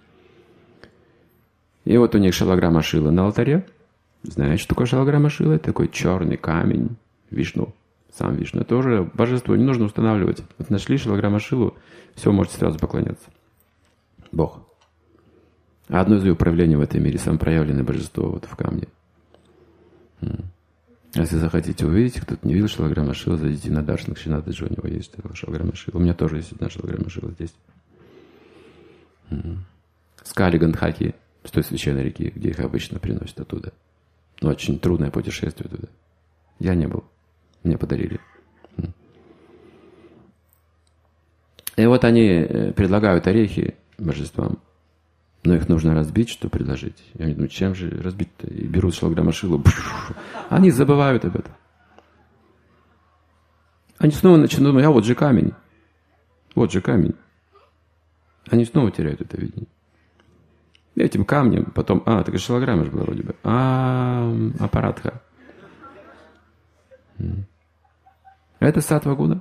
И вот у них шалаграма Шила на алтаре. Знаете, что такое шалаграма Шила? Это такой черный камень Вишну. Сам Вишну. Это уже божество, не нужно устанавливать. Вот нашли шалаграма Шилу, все, можете сразу поклоняться. Бог. А одно из ее проявлений в этом мире, самопроявленное божество вот в камне. Если захотите увидеть, кто-то не видел шалаграма Шила, зайдите на Даршан Кшинатаджи, у него есть шалаграма Шила. У меня тоже есть одна шалаграма Шила здесь. Скали Гандхаки, с той священной реки, где их обычно приносят оттуда. Но очень трудное путешествие туда. Я не был. Мне подарили. И вот они предлагают орехи божествам. Но их нужно разбить, что предложить. Я думаю, чем же разбить-то? И берут шалаграма Шилу. Они забывают об этом. Они снова начинают думать, а вот же камень. Вот же камень. Они снова теряют это видение. Этим камнем потом... так и шалаграма же была вроде бы. Апаратха. Это саттва гуна.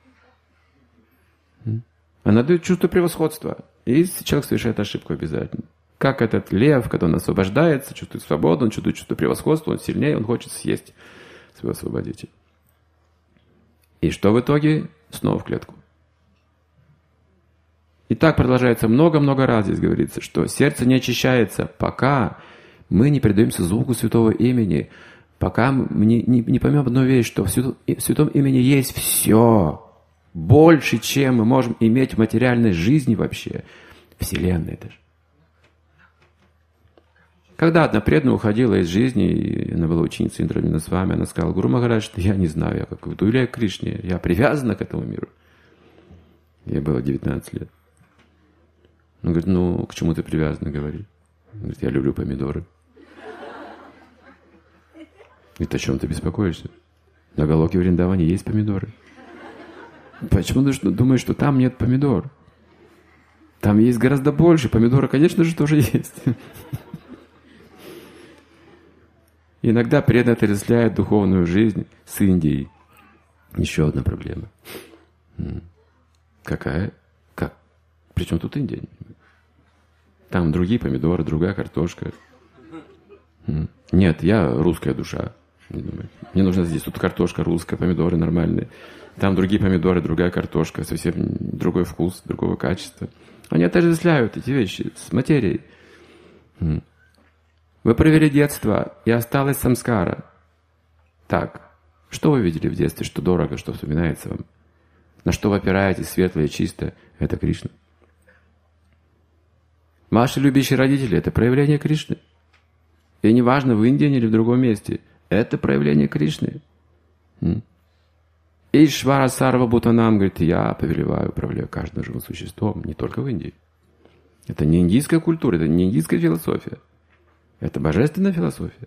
Она дает чувство превосходства. И человек совершает ошибку обязательно. Как этот лев, когда он освобождается, чувствует свободу, он чувствует чувство превосходства, он сильнее, он хочет съесть своего освободителя. И что в итоге? Снова в клетку. И так продолжается много-много раз. Здесь говорится, что сердце не очищается, пока мы не предаемся звуку святого имени, пока мы не поймем одну вещь, что в святом имени есть все. Больше, чем мы можем иметь в материальной жизни вообще. Вселенной даже. Когда одна преданная уходила из жизни, и она была ученицей Индрамина с вами, она сказала: Гуру Махарадж, что я не знаю, я как в Дуиле Кришне, я привязана к этому миру. Ей было 19 лет. Он говорит, к чему ты привязана, говори. Он говорит, я люблю помидоры. Говорит, о чем ты беспокоишься? На Галоке в Вриндаване есть помидоры. Почему ты думаешь, что там нет помидор? Там есть гораздо больше. Помидоры, конечно же, тоже есть. Иногда преданно отождествляют духовную жизнь с Индией. Еще одна проблема. Какая? Как? Причем тут Индия? Там другие помидоры, другая картошка. Нет, я русская душа. Не думаю. Мне нужно здесь. Тут картошка русская, помидоры нормальные. Там другие помидоры, другая картошка, совсем другой вкус, другого качества. Они отождествляют эти вещи с материей. Вы провели детство, и осталась самскара. Так, что вы видели в детстве, что дорого, что вспоминается вам? На что вы опираетесь, светлое и чистое? Это Кришна. Ваши любящие родители – это проявление Кришны. И неважно, в Индии или в другом месте, это проявление Кришны. Ишвара Сарва Бхутанам говорит, я повелеваю, управляю каждым живым существом, не только в Индии. Это не индийская культура, это не индийская философия. Это божественная философия.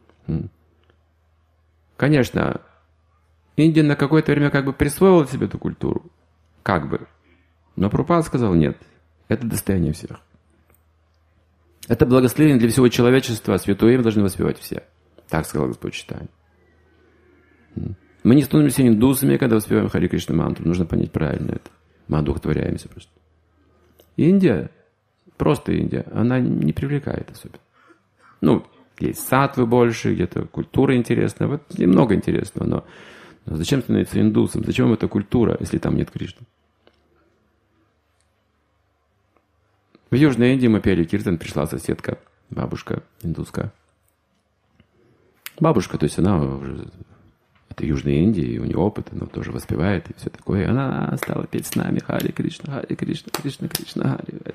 Конечно, Индия на какое-то время как бы присвоила себе эту культуру. Как бы. Но Прабхупада сказал, нет, это достояние всех. Это благословение для всего человечества, святое имя должны воспевать все. Так сказал Господь Чайтанья. Мы не становимся индусами, когда воспеваем Хари Кришна мантру. Нужно понять правильно это. Мы одухотворяемся просто. Индия, просто Индия, она не привлекает особенно. Есть саттвы больше, где-то культура интересная. Вот немного интересного, но зачем становиться индусом? Зачем эта культура, если там нет Кришны? В Южной Индии мы пели киртан, пришла соседка, бабушка индуска. Бабушка, то есть она уже... Это Южная Индия, и у нее опыт, она тоже воспевает и все такое. И она стала петь с нами Хари Кришна, Кришна, Кришна, Хари.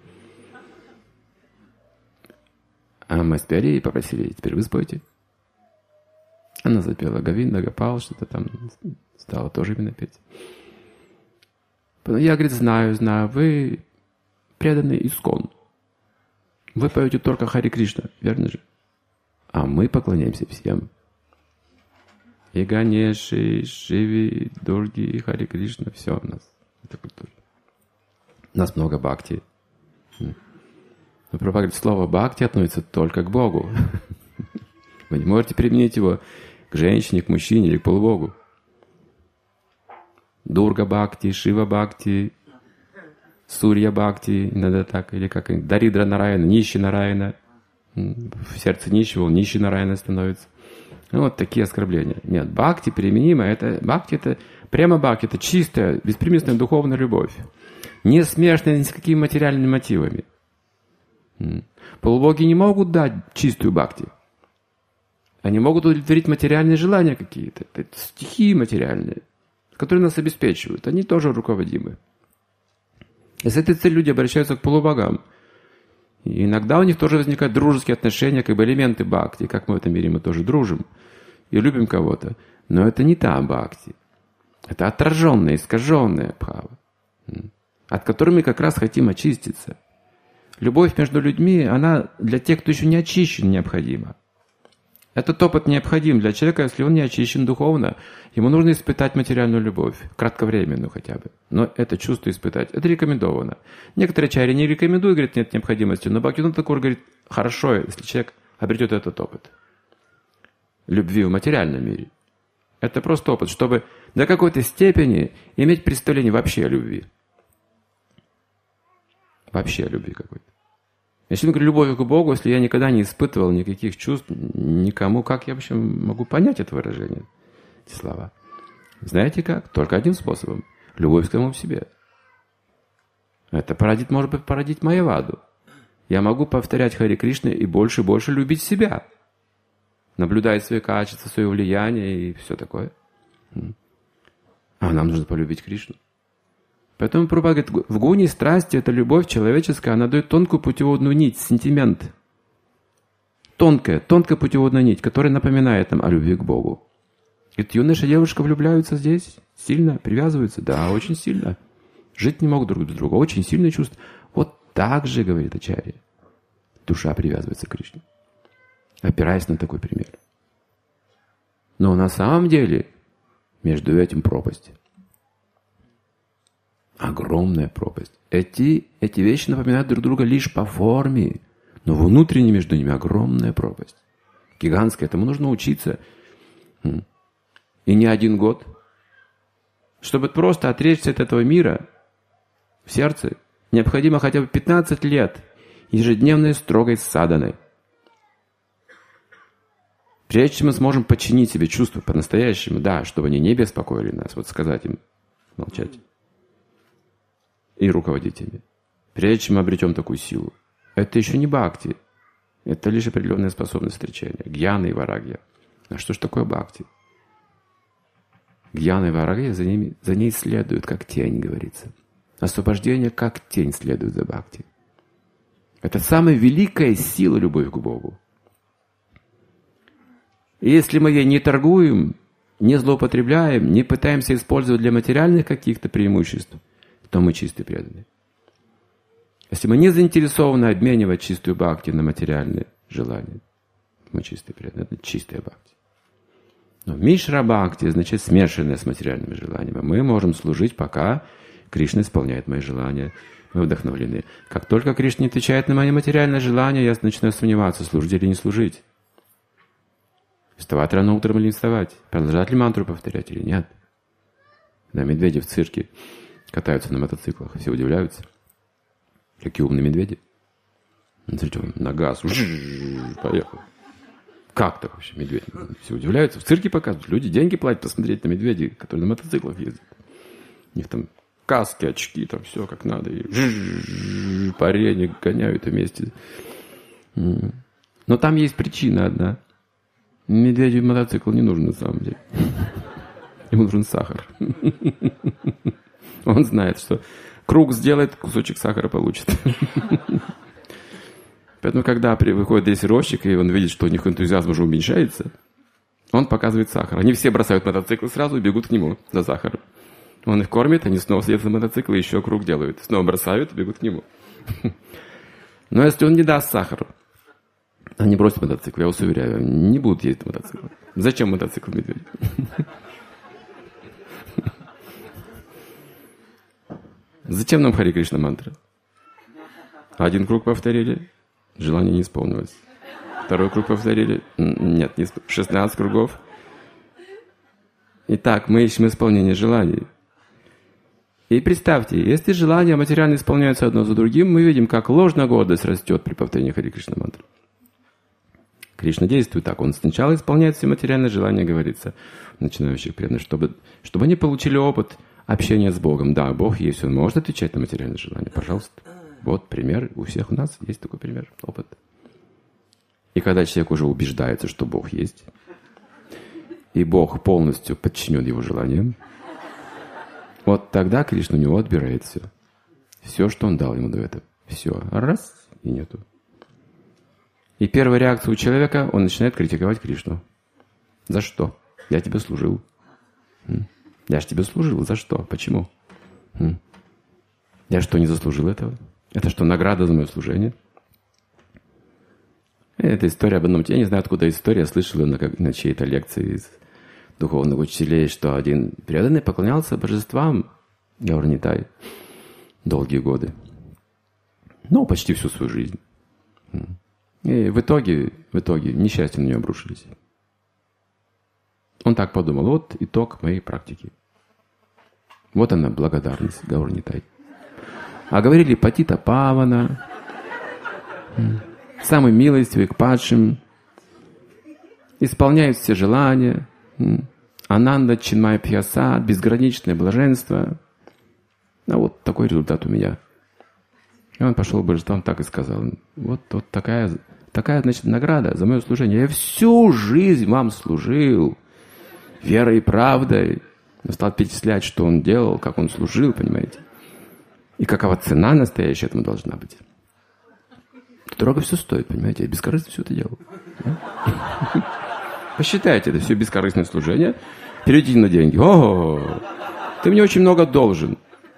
А мы спели и попросили, теперь вы спойте. Она запела Говинда, Гопал, что-то там стала тоже именно петь. Я, говорит, знаю, вы преданный Искон. Вы поете только Хари Кришна, верно же? А мы поклоняемся всем. И Ганеши, и Шиве, и Дурги, и Хари Кришна, все у нас. Это культура. У нас много бхакти. Но Прабхупада говорит, слово бхакти относится только к Богу. Вы не можете применить его к женщине, к мужчине или к полубогу. Дурга бхакти, Шива бхакти, Сурья бхакти, иногда так, или как Даридра Нараяна, нищий Нараяна. В сердце нищего он нищий Нараяна становится. Ну, вот такие оскорбления. Нет, бхакти применимо, бхакти это прямо бхакти, это чистая, беспримесная духовная любовь. Не смешанная ни с какими материальными мотивами. Полубоги не могут дать чистую бхакти. Они могут удовлетворить материальные желания какие-то. Это стихии материальные, которые нас обеспечивают. Они тоже руководимы. И с этой целью люди обращаются к полубогам. И иногда у них тоже возникают дружеские отношения, как бы элементы бхакти. Как мы в этом мире, мы тоже дружим и любим кого-то. Но это не та бхакти. Это отраженная, искаженная бхава, от которой мы как раз хотим очиститься. Любовь между людьми, она для тех, кто еще не очищен, необходима. Этот опыт необходим для человека, если он не очищен духовно. Ему нужно испытать материальную любовь, кратковременную хотя бы. Но это чувство испытать, это рекомендовано. Некоторые ачарьи не рекомендуют, говорят, нет необходимости. Но Бхактивинода Тхакур говорит, хорошо, если человек обретет этот опыт любви в материальном мире. Это просто опыт, чтобы до какой-то степени иметь представление вообще о любви. Вообще о любви какой-то. Если я говорю любовь к Богу, если я никогда не испытывал никаких чувств никому, как я вообще могу понять это выражение, эти слова? Знаете как? Только одним способом. Любовь к самому себе. Это может быть, породить майяваду. Я могу повторять Харе Кришна и больше любить себя. Наблюдать свои качества, свое влияние и все такое. А нам нужно полюбить Кришну. Поэтому Прабхупада говорит, в гуне страсти, эта любовь человеческая, она дает тонкую путеводную нить, сентимент. Тонкая путеводная нить, которая напоминает нам о любви к Богу. Говорит, юноша и девушка влюбляются здесь, сильно привязываются, да, очень сильно. Жить не могут друг без друга, очень сильные чувства. Вот так же, говорит ачарья, душа привязывается к Кришне, опираясь на такой пример. Но на самом деле между этим пропасть. Огромная пропасть. Эти вещи напоминают друг друга лишь по форме, но внутренне между ними огромная пропасть. Гигантская. Этому нужно учиться. И не один год. Чтобы просто отречься от этого мира в сердце, необходимо хотя бы 15 лет ежедневной строгой садханы. Прежде чем мы сможем подчинить себе чувства по-настоящему, да, чтобы они не беспокоили нас, вот сказать им, молчать. И руководить ими. Прежде чем мы обретем такую силу. Это еще не бхакти. Это лишь определенная способность встречания. Гьяна и варагья. А что ж такое бхакти? Гьяна и варагья за ней следует, как тень, говорится. Освобождение, как тень, следует за бхакти. Это самая великая сила любовь к Богу. И если мы ей не торгуем, не злоупотребляем, не пытаемся использовать для материальных каких-то преимуществ, то мы чистые преданные. Если мы не заинтересованы обменивать чистую бхакти на материальные желания, мы чистые преданные. Это чистая бхакти. Но мишра бхакти означает смешанное с материальными желаниями. Мы можем служить, пока Кришна исполняет мои желания. Мы вдохновлены. Как только Кришна не отвечает на мои материальные желания, я начинаю сомневаться, служить или не служить. Вставать рано утром или не вставать. Продолжать ли мантру повторять или нет. Да, медведи в цирке катаются на мотоциклах. Все удивляются. Какие умные медведи. Смотрите, он на газ. Поехал. Как так вообще медведь? Все удивляются. В цирке показывают. Люди деньги платят посмотреть на медведей, которые на мотоциклах ездят. У них там каски, очки, там все как надо. И парень гоняют вместе. Но там есть причина одна. Медведю мотоцикл не нужен на самом деле. Ему нужен сахар. Он знает, что круг сделает, кусочек сахара получит. Поэтому, когда выходит дрессировщик, и он видит, что у них энтузиазм уже уменьшается, он показывает сахар. Они все бросают мотоциклы сразу и бегут к нему за сахаром. Он их кормит, они снова сидят на мотоцикле, еще круг делают. Снова бросают и бегут к нему. Но если он не даст сахару, они бросят мотоцикл, я вас уверяю, не будут ездить мотоциклы. Зачем мотоцикл медведю? Зачем нам Харе Кришна мантра? Один круг повторили, Желание не исполнилось. Второй круг повторили. Нет, не 16 кругов. Итак, мы ищем исполнение желаний. И представьте, если желания материально исполняются одно за другим, мы видим, как ложная гордость растет при повторении Хари Кришна мантры. Кришна действует так. Он сначала исполняет все материальные желания, говорится, начинающих преданных, чтобы они получили опыт общения с Богом. Да, Бог есть, Он может отвечать на материальные желания. Пожалуйста. Вот пример. У всех у нас есть такой пример, опыт. И когда человек уже убеждается, что Бог есть, и Бог полностью подчинен его желаниям, вот тогда Кришна у него отбирает все. Все, что он дал ему до этого. Все. Раз, и нету. И первая реакция у человека, он начинает критиковать Кришну. За что? Я тебе служил. Я же тебе служил. За что? Почему? Я что, не заслужил этого? Это что, награда за мое служение? Это история об одном... Я не знаю, откуда история. Я слышал ее на чьей-то лекции из духовных учителей, что один преданный поклонялся божествам Гаурнитай долгие годы. Ну, почти всю свою жизнь. И в итоге несчастья на нее обрушились. Он так подумал, вот итог моей практики. Вот она, благодарность Гаурнитай. А говорили Патита Павана, самый милостивый к падшим, исполняет все желания, Ананда Чинмай Пьясад, безграничное блаженство. А вот такой результат у меня. И он пошел к божествам, так и сказал. Вот такая, значит, награда за мое служение. Я всю жизнь вам служил верой и правдой. Он стал перечислять, что он делал, как он служил, понимаете. И какова цена настоящая этому должна быть. Дорого все стоит, понимаете. Я бескорыстно все это делал. Посчитайте, это все бескорыстное служение. Переведите на деньги. Ого! Ты мне очень много должен.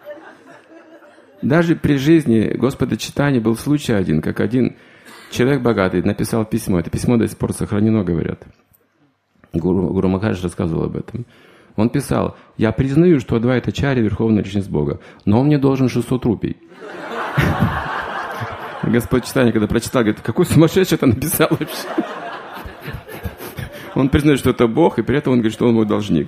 Даже при жизни Господа Чайтаньи был случай один, как один человек богатый написал письмо. Это письмо до сих пор сохранено, говорят. Гуру Махарадж рассказывал об этом. Он писал: «Я признаю, что Адвайта Ачарья — верховная личность Бога, но он мне должен 600 рупий». Господь Чайтанья, когда прочитал, говорит: какой сумасшедший это написал вообще? Он признает, что это Бог, и при этом он говорит, что он мой должник.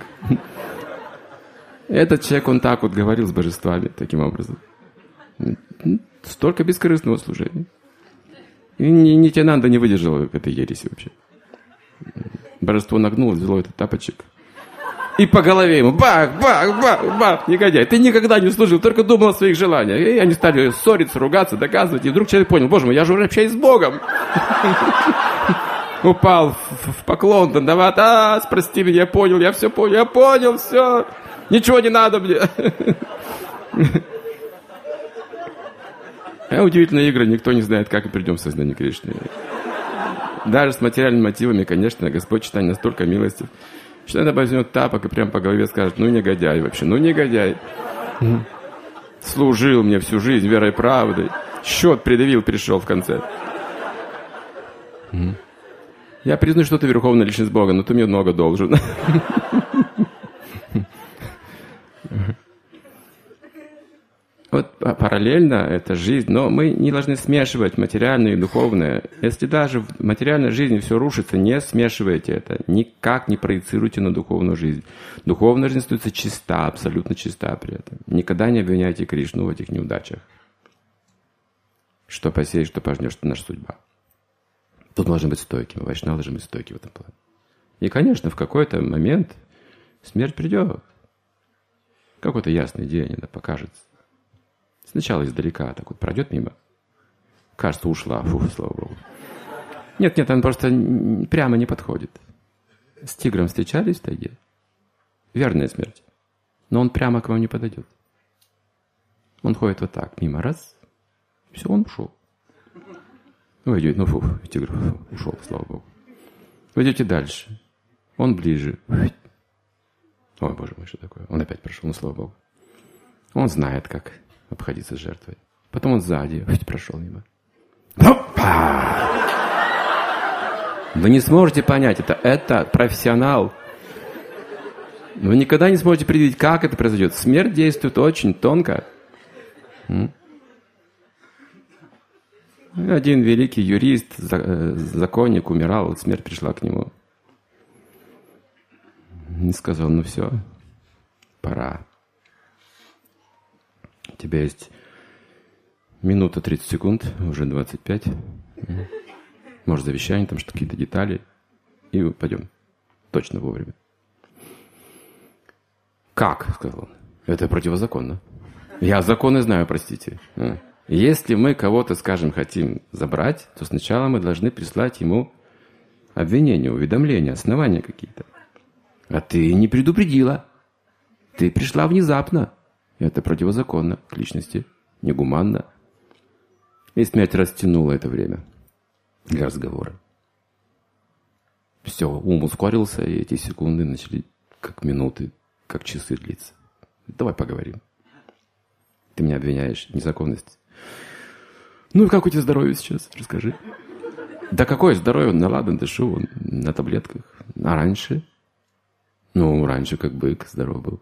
Этот человек, он так вот говорил с божествами, таким образом. Столько бескорыстного служения. И Нитьянанда не выдержала этой ереси вообще. Божество нагнулось, взяло этот тапочек. И по голове ему бах, бах, бах, бах, негодяй. Ты никогда не служил, только думал о своих желаниях. И они стали ссориться, ругаться, доказывать. И вдруг человек понял: боже мой, я же уже общаюсь с Богом. Упал в поклон, Дандават. Прости меня, я понял, я все понял, я понял, все. Ничего не надо мне. Удивительная игра, никто не знает, как мы придем в сознание Кришны. Даже с материальными мотивами, конечно, Господь Чайтанья настолько милостив, что иногда возьмет тапок и прям по голове скажет: ну негодяй вообще, ну негодяй. Служил мне всю жизнь верой и правдой. Счет предъявил, пришел в конце. Я признаю, что ты верховная личность Бога, но ты мне много должен. Вот параллельно это жизнь, но мы не должны смешивать материальное и духовное. Если даже в материальной жизни все рушится, не смешивайте это. Никак не проецируйте на духовную жизнь. Духовная жизнь остается чиста, абсолютно чиста при этом. Никогда не обвиняйте Кришну в этих неудачах. Что посеешь, что пожнешь, это наша судьба. Тут должны быть стойкими. Вайшнавы должны быть стойки в этом плане. И, конечно, в какой-то момент смерть придет. Какой-то ясный день она покажется. Сначала издалека так вот пройдет мимо. Кажется, ушла. Фу, слава Богу. Нет, она просто прямо не подходит. С тигром встречались в тайге. Верная смерть. Но он прямо к вам не подойдет. Он ходит вот так, мимо, раз. Все, он ушел. Вы идете, тигр ушел, слава Богу. Вы идете дальше. Он ближе. Ой, боже мой, что такое? Он опять прошел, слава Богу. Он знает, как обходиться с жертвой. Потом он сзади прошел мимо. Вы не сможете понять, это профессионал. Вы никогда не сможете предвидеть, как это произойдет. Смерть действует очень тонко. Один великий юрист, законник умирал, смерть пришла к нему. И сказал, ну все, пора. У тебя есть минута 30 секунд, уже 25. Может, завещание, там что какие-то детали. И пойдем. Точно вовремя. Как? Сказал он. Это противозаконно. Я законы знаю, простите. Если мы кого-то, скажем, хотим забрать, то сначала мы должны прислать ему обвинение, уведомления, основания какие-то. А ты не предупредила. Ты пришла внезапно. Это противозаконно к личности, негуманно. И смерть растянула это время для разговора. Все, ум ускорился, и эти секунды начали как минуты, как часы длиться. Давай поговорим. Ты меня обвиняешь в незаконности. Ну и как у тебя здоровье сейчас? Расскажи. Да какое здоровье? Ну ладно, дышу, на таблетках. А раньше? Ну, раньше как бык, здоров был.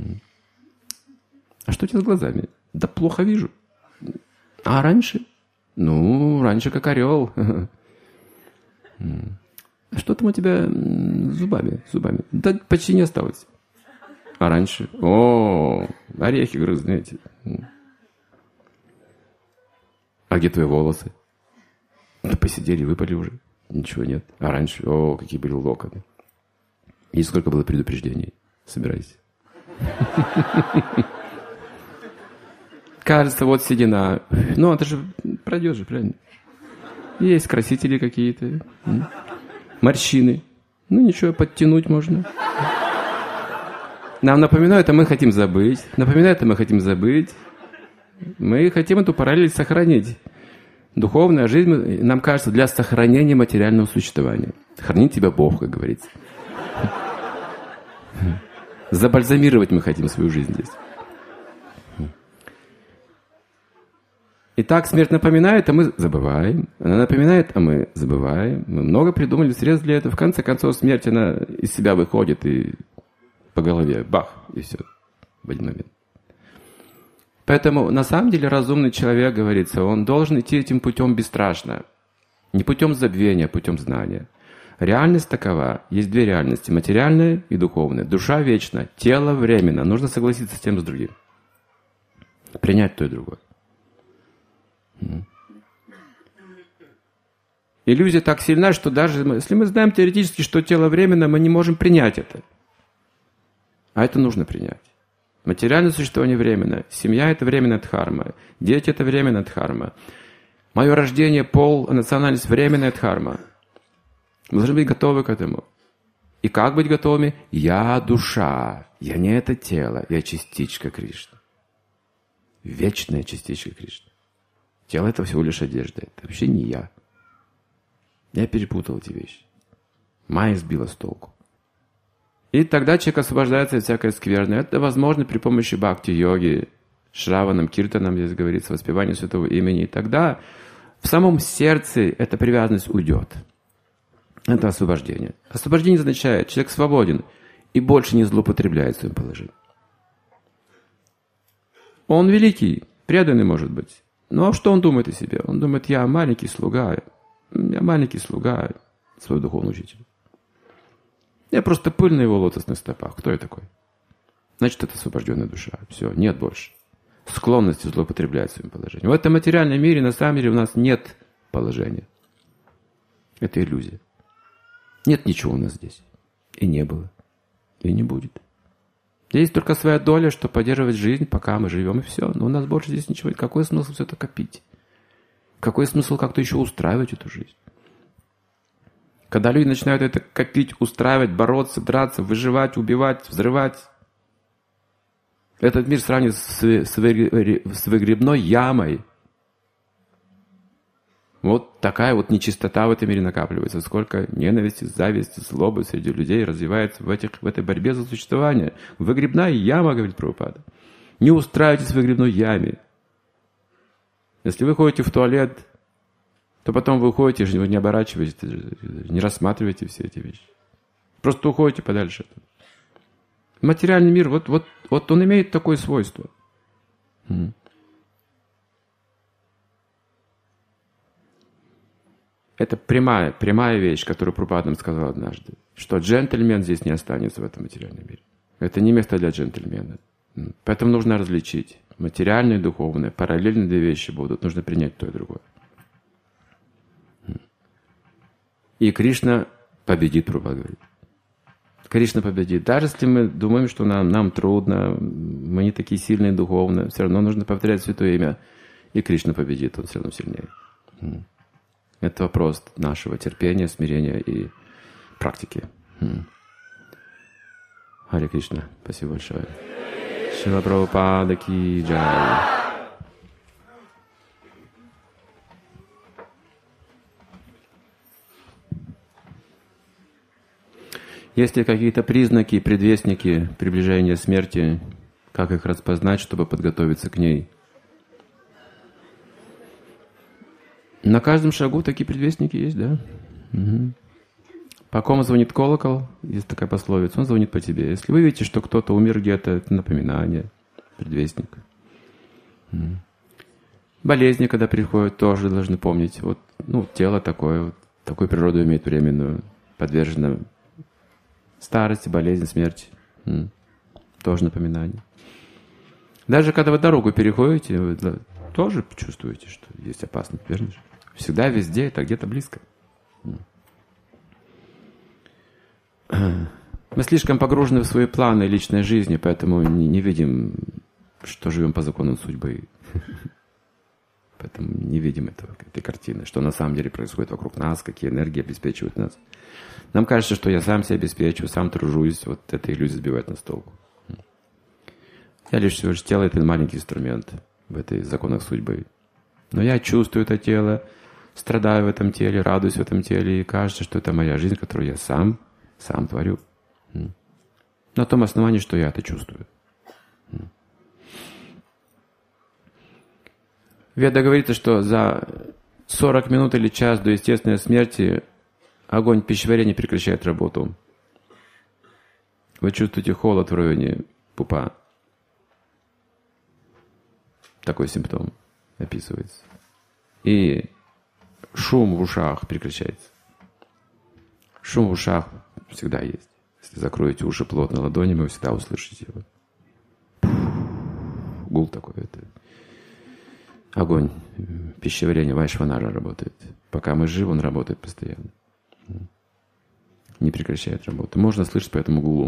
А что у тебя с глазами? Да плохо вижу. А раньше? Ну, раньше как орел. А что там у тебя с зубами? Да почти не осталось. А раньше? О, орехи грыз, знаете. А где твои волосы? Да посидели, выпали уже. Ничего нет. А раньше? О, какие были локоны. И сколько было предупреждений? Собирайся. Кажется, вот седина. Ну, это же пройдет же, правильно? Есть красители какие-то. Морщины. Ну, ничего, подтянуть можно. Нам напоминают, а мы хотим забыть. Напоминают, а мы хотим забыть. Мы хотим эту параллель сохранить. Духовная жизнь, нам кажется, для сохранения материального существования. Хранит тебя Бог, как говорится. Забальзамировать мы хотим свою жизнь здесь. Итак, смерть напоминает, а мы забываем. Она напоминает, а мы забываем. Мы много придумали средств для этого. В конце концов, смерть, она из себя выходит и по голове бах, и все в один момент. Поэтому, на самом деле, разумный человек, говорится, он должен идти этим путем бесстрашно. Не путем забвения, а путем знания. Реальность такова. Есть две реальности. Материальная и духовная. Душа вечна, тело временно. Нужно согласиться с тем, с другим. Принять то и другое. Иллюзия так сильна, что даже если мы знаем теоретически, что тело временно, мы не можем принять это. А это нужно принять. Материальное существование временно. Семья – это временная дхарма. Дети – это временная дхарма. Мое рождение, пол, национальность – временная дхарма. Мы должны быть готовы к этому. И как быть готовыми? Я душа. Я не это тело. Я частичка Кришны. Вечная частичка Кришны. Тело – это всего лишь одежда. Это вообще не я. Я перепутал эти вещи. Майя сбила с толку. И тогда человек освобождается от всякой скверны. Это возможно при помощи бхакти-йоги, шраванам, киртанам, здесь говорится, воспеванию святого имени. И тогда в самом сердце эта привязанность уйдет. Это освобождение. Освобождение означает, человек свободен и больше не злоупотребляет своим положением. Он великий, преданный может быть. Ну а что он думает о себе? Он думает, я маленький слуга своего духовного учителя. Я просто пыль на его лотосных стопах. Кто я такой? Значит, это освобожденная душа. Все, нет больше склонности злоупотреблять своим положением. В этом материальном мире, на самом деле, у нас нет положения. Это иллюзия. Нет ничего у нас здесь. И не было. И не будет. Есть только своя доля, что поддерживать жизнь, пока мы живем, и все. Но у нас больше здесь ничего нет. Какой смысл все это копить? Какой смысл как-то еще устраивать эту жизнь? Когда люди начинают это копить, устраивать, бороться, драться, выживать, убивать, взрывать, этот мир сравнивают с выгребной ямой. Вот такая вот нечистота в этом мире накапливается. Сколько ненависти, зависти, злобы среди людей развивается в этой борьбе за существование. Выгребная яма, говорит Прабхупада. Не устраивайтесь в выгребной яме. Если вы ходите в туалет, то потом вы уходите, вы не оборачиваетесь, не рассматриваете все эти вещи. Просто уходите подальше. Материальный мир, вот он имеет такое свойство. Это прямая вещь, которую Прабхупада нам сказал однажды, что джентльмен здесь не останется в этом материальном мире. Это не место для джентльмена. Поэтому нужно различить. Материальное и духовное. Параллельно две вещи будут. Нужно принять то и другое. И Кришна победит, Прабхупада говорит. Кришна победит. Даже если мы думаем, что нам трудно, мы не такие сильные духовно, все равно нужно повторять святое имя. И Кришна победит, он все равно сильнее. Это вопрос нашего терпения, смирения и практики. Харе Кришна. Спасибо большое. Шрила Прабхупада ки джай. Есть ли какие-то признаки, предвестники приближения смерти? Как их распознать, чтобы подготовиться к ней? На каждом шагу такие предвестники есть, да? Угу. По кому звонит колокол, есть такая пословица, он звонит по тебе. Если вы видите, что кто-то умер где-то, это напоминание, предвестник. Болезни, когда приходят, тоже должны помнить. Вот, тело такое, такую природу имеет временную, подвержено старости, болезни, смерти. Тоже напоминание. Даже когда вы дорогу переходите, вы тоже чувствуете, что есть опасность, верно же? Всегда, везде, это где-то близко. Мы слишком погружены в свои планы личной жизни, поэтому не видим, что живем по законам судьбы. Поэтому не видим этой картины, что на самом деле происходит вокруг нас, какие энергии обеспечивают нас. Нам кажется, что я сам себя обеспечиваю, сам тружусь, вот эта иллюзия сбивает нас с толку. Я лишь всего лишь тело — это маленький инструмент в этой законах судьбы. Но я чувствую это тело, страдаю в этом теле, радуюсь в этом теле, и кажется, что это моя жизнь, которую я сам творю. На том основании, что я это чувствую. В Ведах говорится, что за 40 минут или час до естественной смерти огонь пищеварения прекращает работу. Вы чувствуете холод в районе пупа. Такой симптом описывается. И шум в ушах прекращается. Шум в ушах всегда есть. Если закроете уши плотно ладонями, вы всегда услышите его. Гул такой. Это огонь пищеварения Вайшванара работает. Пока мы живы, он работает постоянно. Не прекращает работу. Можно слышать по этому гулу.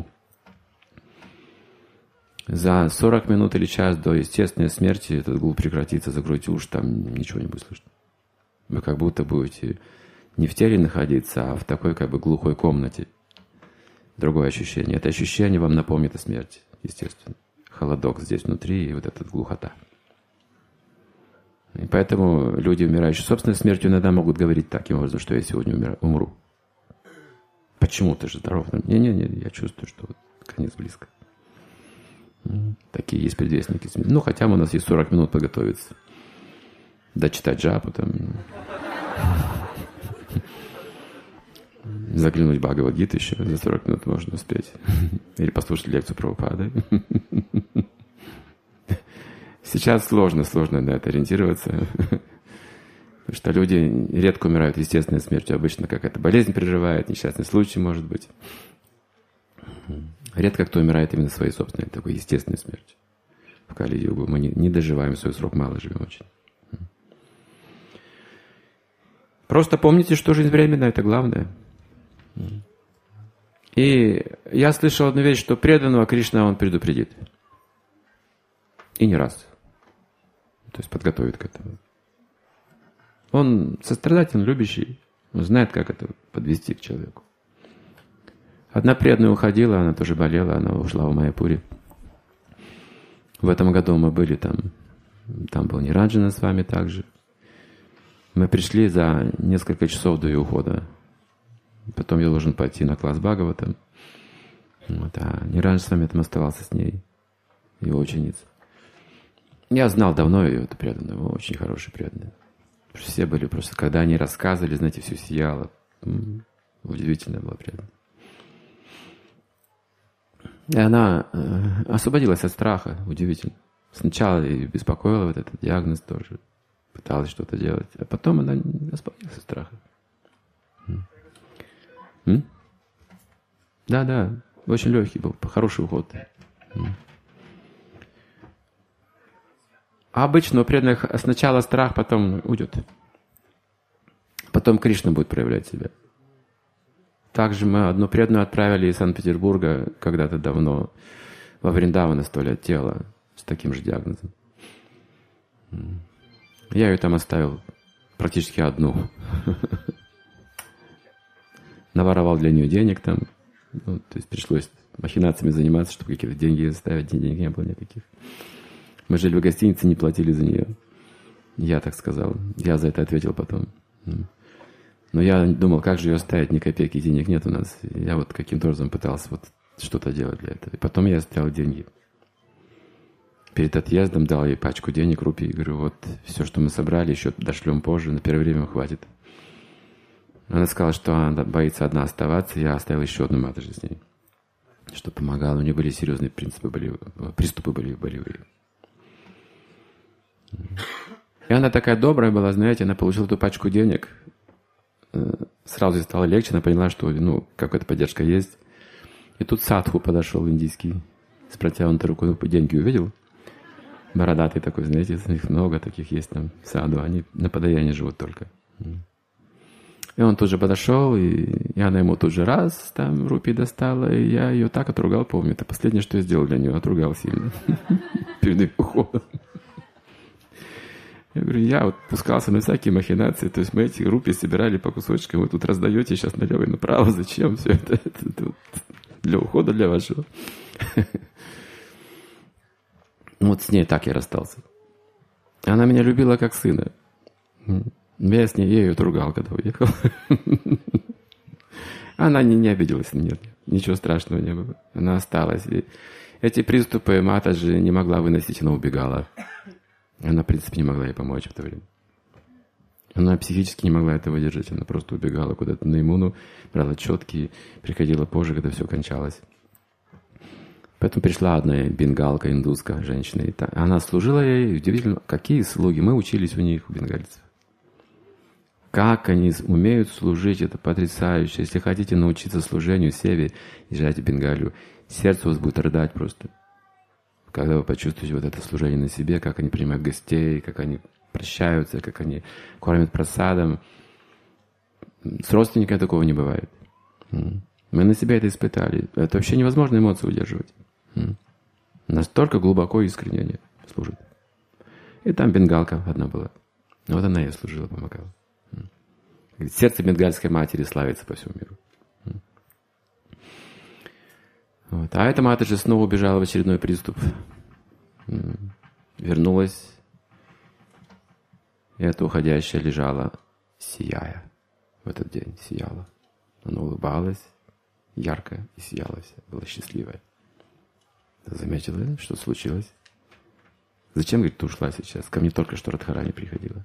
За 40 минут или час до естественной смерти этот гул прекратится, закройте уши, там ничего не будет слышно. Вы как будто будете не в теле находиться, а в такой как бы глухой комнате. Другое ощущение. Это ощущение вам напомнит о смерти, естественно. Холодок здесь внутри и вот эта глухота. И поэтому люди, умирающие собственной смертью, иногда могут говорить таким образом, что я сегодня умру. Почему? Ты же здоров. Не, я чувствую, что вот конец близко. Такие есть предвестники смерти. Хотя бы у нас есть 40 минут подготовиться. Дочитать джапу, там, заглянуть в Бхагавад-гиту еще за 40 минут можно успеть. Или послушать лекцию Прабхупады. Сейчас сложно на это ориентироваться. Потому что люди редко умирают естественной смертью. Обычно какая-то болезнь переживает, несчастный случай может быть. Редко кто умирает именно своей собственной, такой естественной смертью. В Кали-югу мы не доживаем свой срок, мало живем очень. Просто помните, что жизнь временная, это главное. И я слышал одну вещь, что преданного Кришна он предупредит. И не раз. То есть подготовит к этому. Он сострадательный, любящий. Он знает, как это подвести к человеку. Одна преданная уходила, она тоже болела, она ушла в Майяпуре. В этом году мы были там. Там был Ниранджана с вами также. Мы пришли за несколько часов до ее ухода. Потом я должен пойти на класс Бхагавата. А Ниранджана с вами там оставался с ней, его ученица. Я знал давно ее, эту преданную, очень хороший преданный. Все были просто, когда они рассказывали, знаете, все сияло. Удивительно было преданно. И она освободилась от страха, удивительно. Сначала ее беспокоила вот этот диагноз тоже. Пыталась что-то делать. А потом она освободилась от страха. Да, очень легкий был, хороший уход. А обычно у преданных сначала страх, потом уйдет. Потом Кришна будет проявлять себя. Также мы одну преданную отправили из Санкт-Петербурга когда-то давно во Вриндаван оставлять тело с таким же диагнозом. Я ее там оставил практически одну. Наворовал для нее денег там. То есть пришлось махинациями заниматься, чтобы какие-то деньги оставить. Денег не было никаких. Мы жили в гостинице, не платили за нее. Я так сказал. Я за это ответил потом. Но я думал, как же ее оставить, ни копейки денег нет у нас. Я вот каким-то образом пытался вот что-то делать для этого. И потом я оставил деньги. Перед отъездом дал ей пачку денег, рупий. Говорю, вот все, что мы собрали, еще дошлем позже, на первое время хватит. Она сказала, что она боится одна оставаться. Я оставил еще одну матушку с ней, что помогало. У нее были серьезные приступы болевые. И она такая добрая была, знаете, она получила эту пачку денег. Сразу ей стало легче, она поняла, что какая-то поддержка есть. И тут садху подошел индийский с протянутой рукой, деньги увидел. Бородатый такой, знаете, их много таких есть там в саду, они на подаянии живут только. И он тут же подошел, и она ему тут же раз там рупий достала, и я ее так отругал, помню. Это последнее, что я сделал для нее, отругал сильно. Перед уходом. Я говорю, я вот пускался на всякие махинации, то есть мы эти рупии собирали по кусочкам, вы тут раздаете сейчас налево и направо, зачем все это? Это для ухода, для вашего. Вот с ней так я расстался. Она меня любила как сына. Я с ней ее отругал, когда уехал. Она не обиделась, нет, ничего страшного не было. Она осталась. И эти приступы Матаджи не могла выносить, она убегала. Она, в принципе, не могла ей помочь в это время. Она психически не могла это выдержать. Она просто убегала куда-то на иммуну, брала четкие, приходила позже, когда все кончалось. Поэтому пришла одна бенгалка, индусская женщина. И она служила ей. Удивительно, какие слуги. Мы учились у них, у бенгальцев. Как они умеют служить, это потрясающе. Если хотите научиться служению Севе, езжайте в Бенгалию. Сердце у вас будет рыдать просто. Когда вы почувствуете вот это служение на себе, как они принимают гостей, как они прощаются, как они кормят просадом. С родственниками такого не бывает. Мы на себя это испытали. Это вообще невозможно эмоции удерживать. Настолько глубоко и искренне они служат. И там бенгалка одна была. Вот она ей служила, помогала. Сердце бенгальской матери славится по всему миру. Вот. А эта матушка снова убежала в очередной приступ. Вернулась. И эта уходящая лежала, сияя. В этот день сияла. Она улыбалась, ярко и сияла вся. Была счастливая. Заметила, что случилось? Зачем, говорит, ты ушла сейчас? Ко мне только что Радхарани приходила.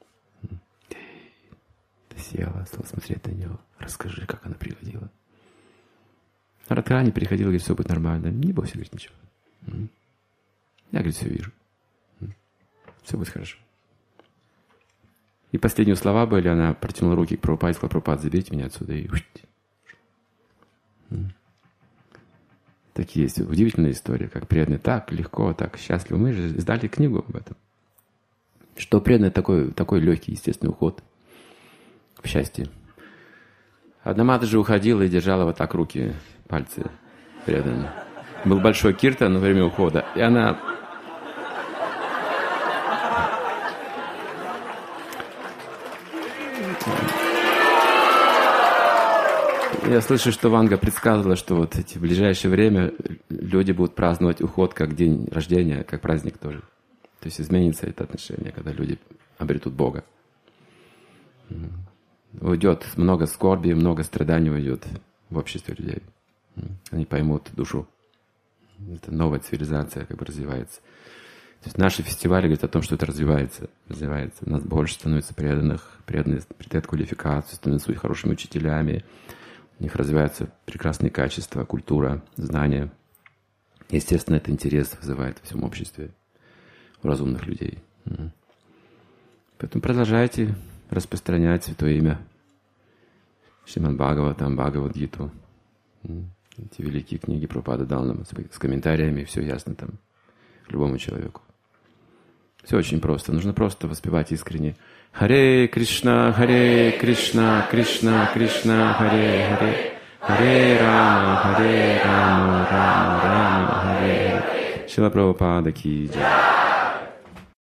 Ты села, стала смотреть на нее. Расскажи, как она приходила. А Радхарани приходила, говорит, все будет нормально. Не бойся, говорит, ничего. Я, говорит, все вижу. Все будет хорошо. И последние слова были, она протянула руки к Прабхупаде и сказала, Прабхупад, заберите меня отсюда. И такие есть удивительная история, как преданные так легко, так счастливо. Мы же издали книгу об этом. Что преданный такой легкий, естественный уход в счастье. Одна матушка уходила и держала вот так руки, пальцы преданные. Был большой киртан во время ухода, и она... Я слышу, что Ванга предсказывала, что вот в ближайшее время люди будут праздновать уход как день рождения, как праздник тоже. То есть изменится это отношение, когда люди обретут Бога. Уйдет много скорби, много страданий уйдет в обществе людей. Они поймут душу. Это новая цивилизация как бы развивается. То есть наши фестивали говорят о том, что это развивается. У нас больше становится преданных, преданные придают квалификацию, становятся хорошими учителями. У них развиваются прекрасные качества, культура, знания. Естественно, это интерес вызывает в всем обществе у разумных людей. Поэтому продолжайте распространять Святое Имя. Шримад Бхагаватам, Бхагавад-гиту. Эти великие книги Прабхупада дал нам с комментариями, все ясно там любому человеку. Все очень просто. Нужно просто воспевать искренне. Харе Кришна, Кришна, Кришна, Харе, Харе Рама, Рама, Рама, Харе. Шрила Прабхупада ки джай.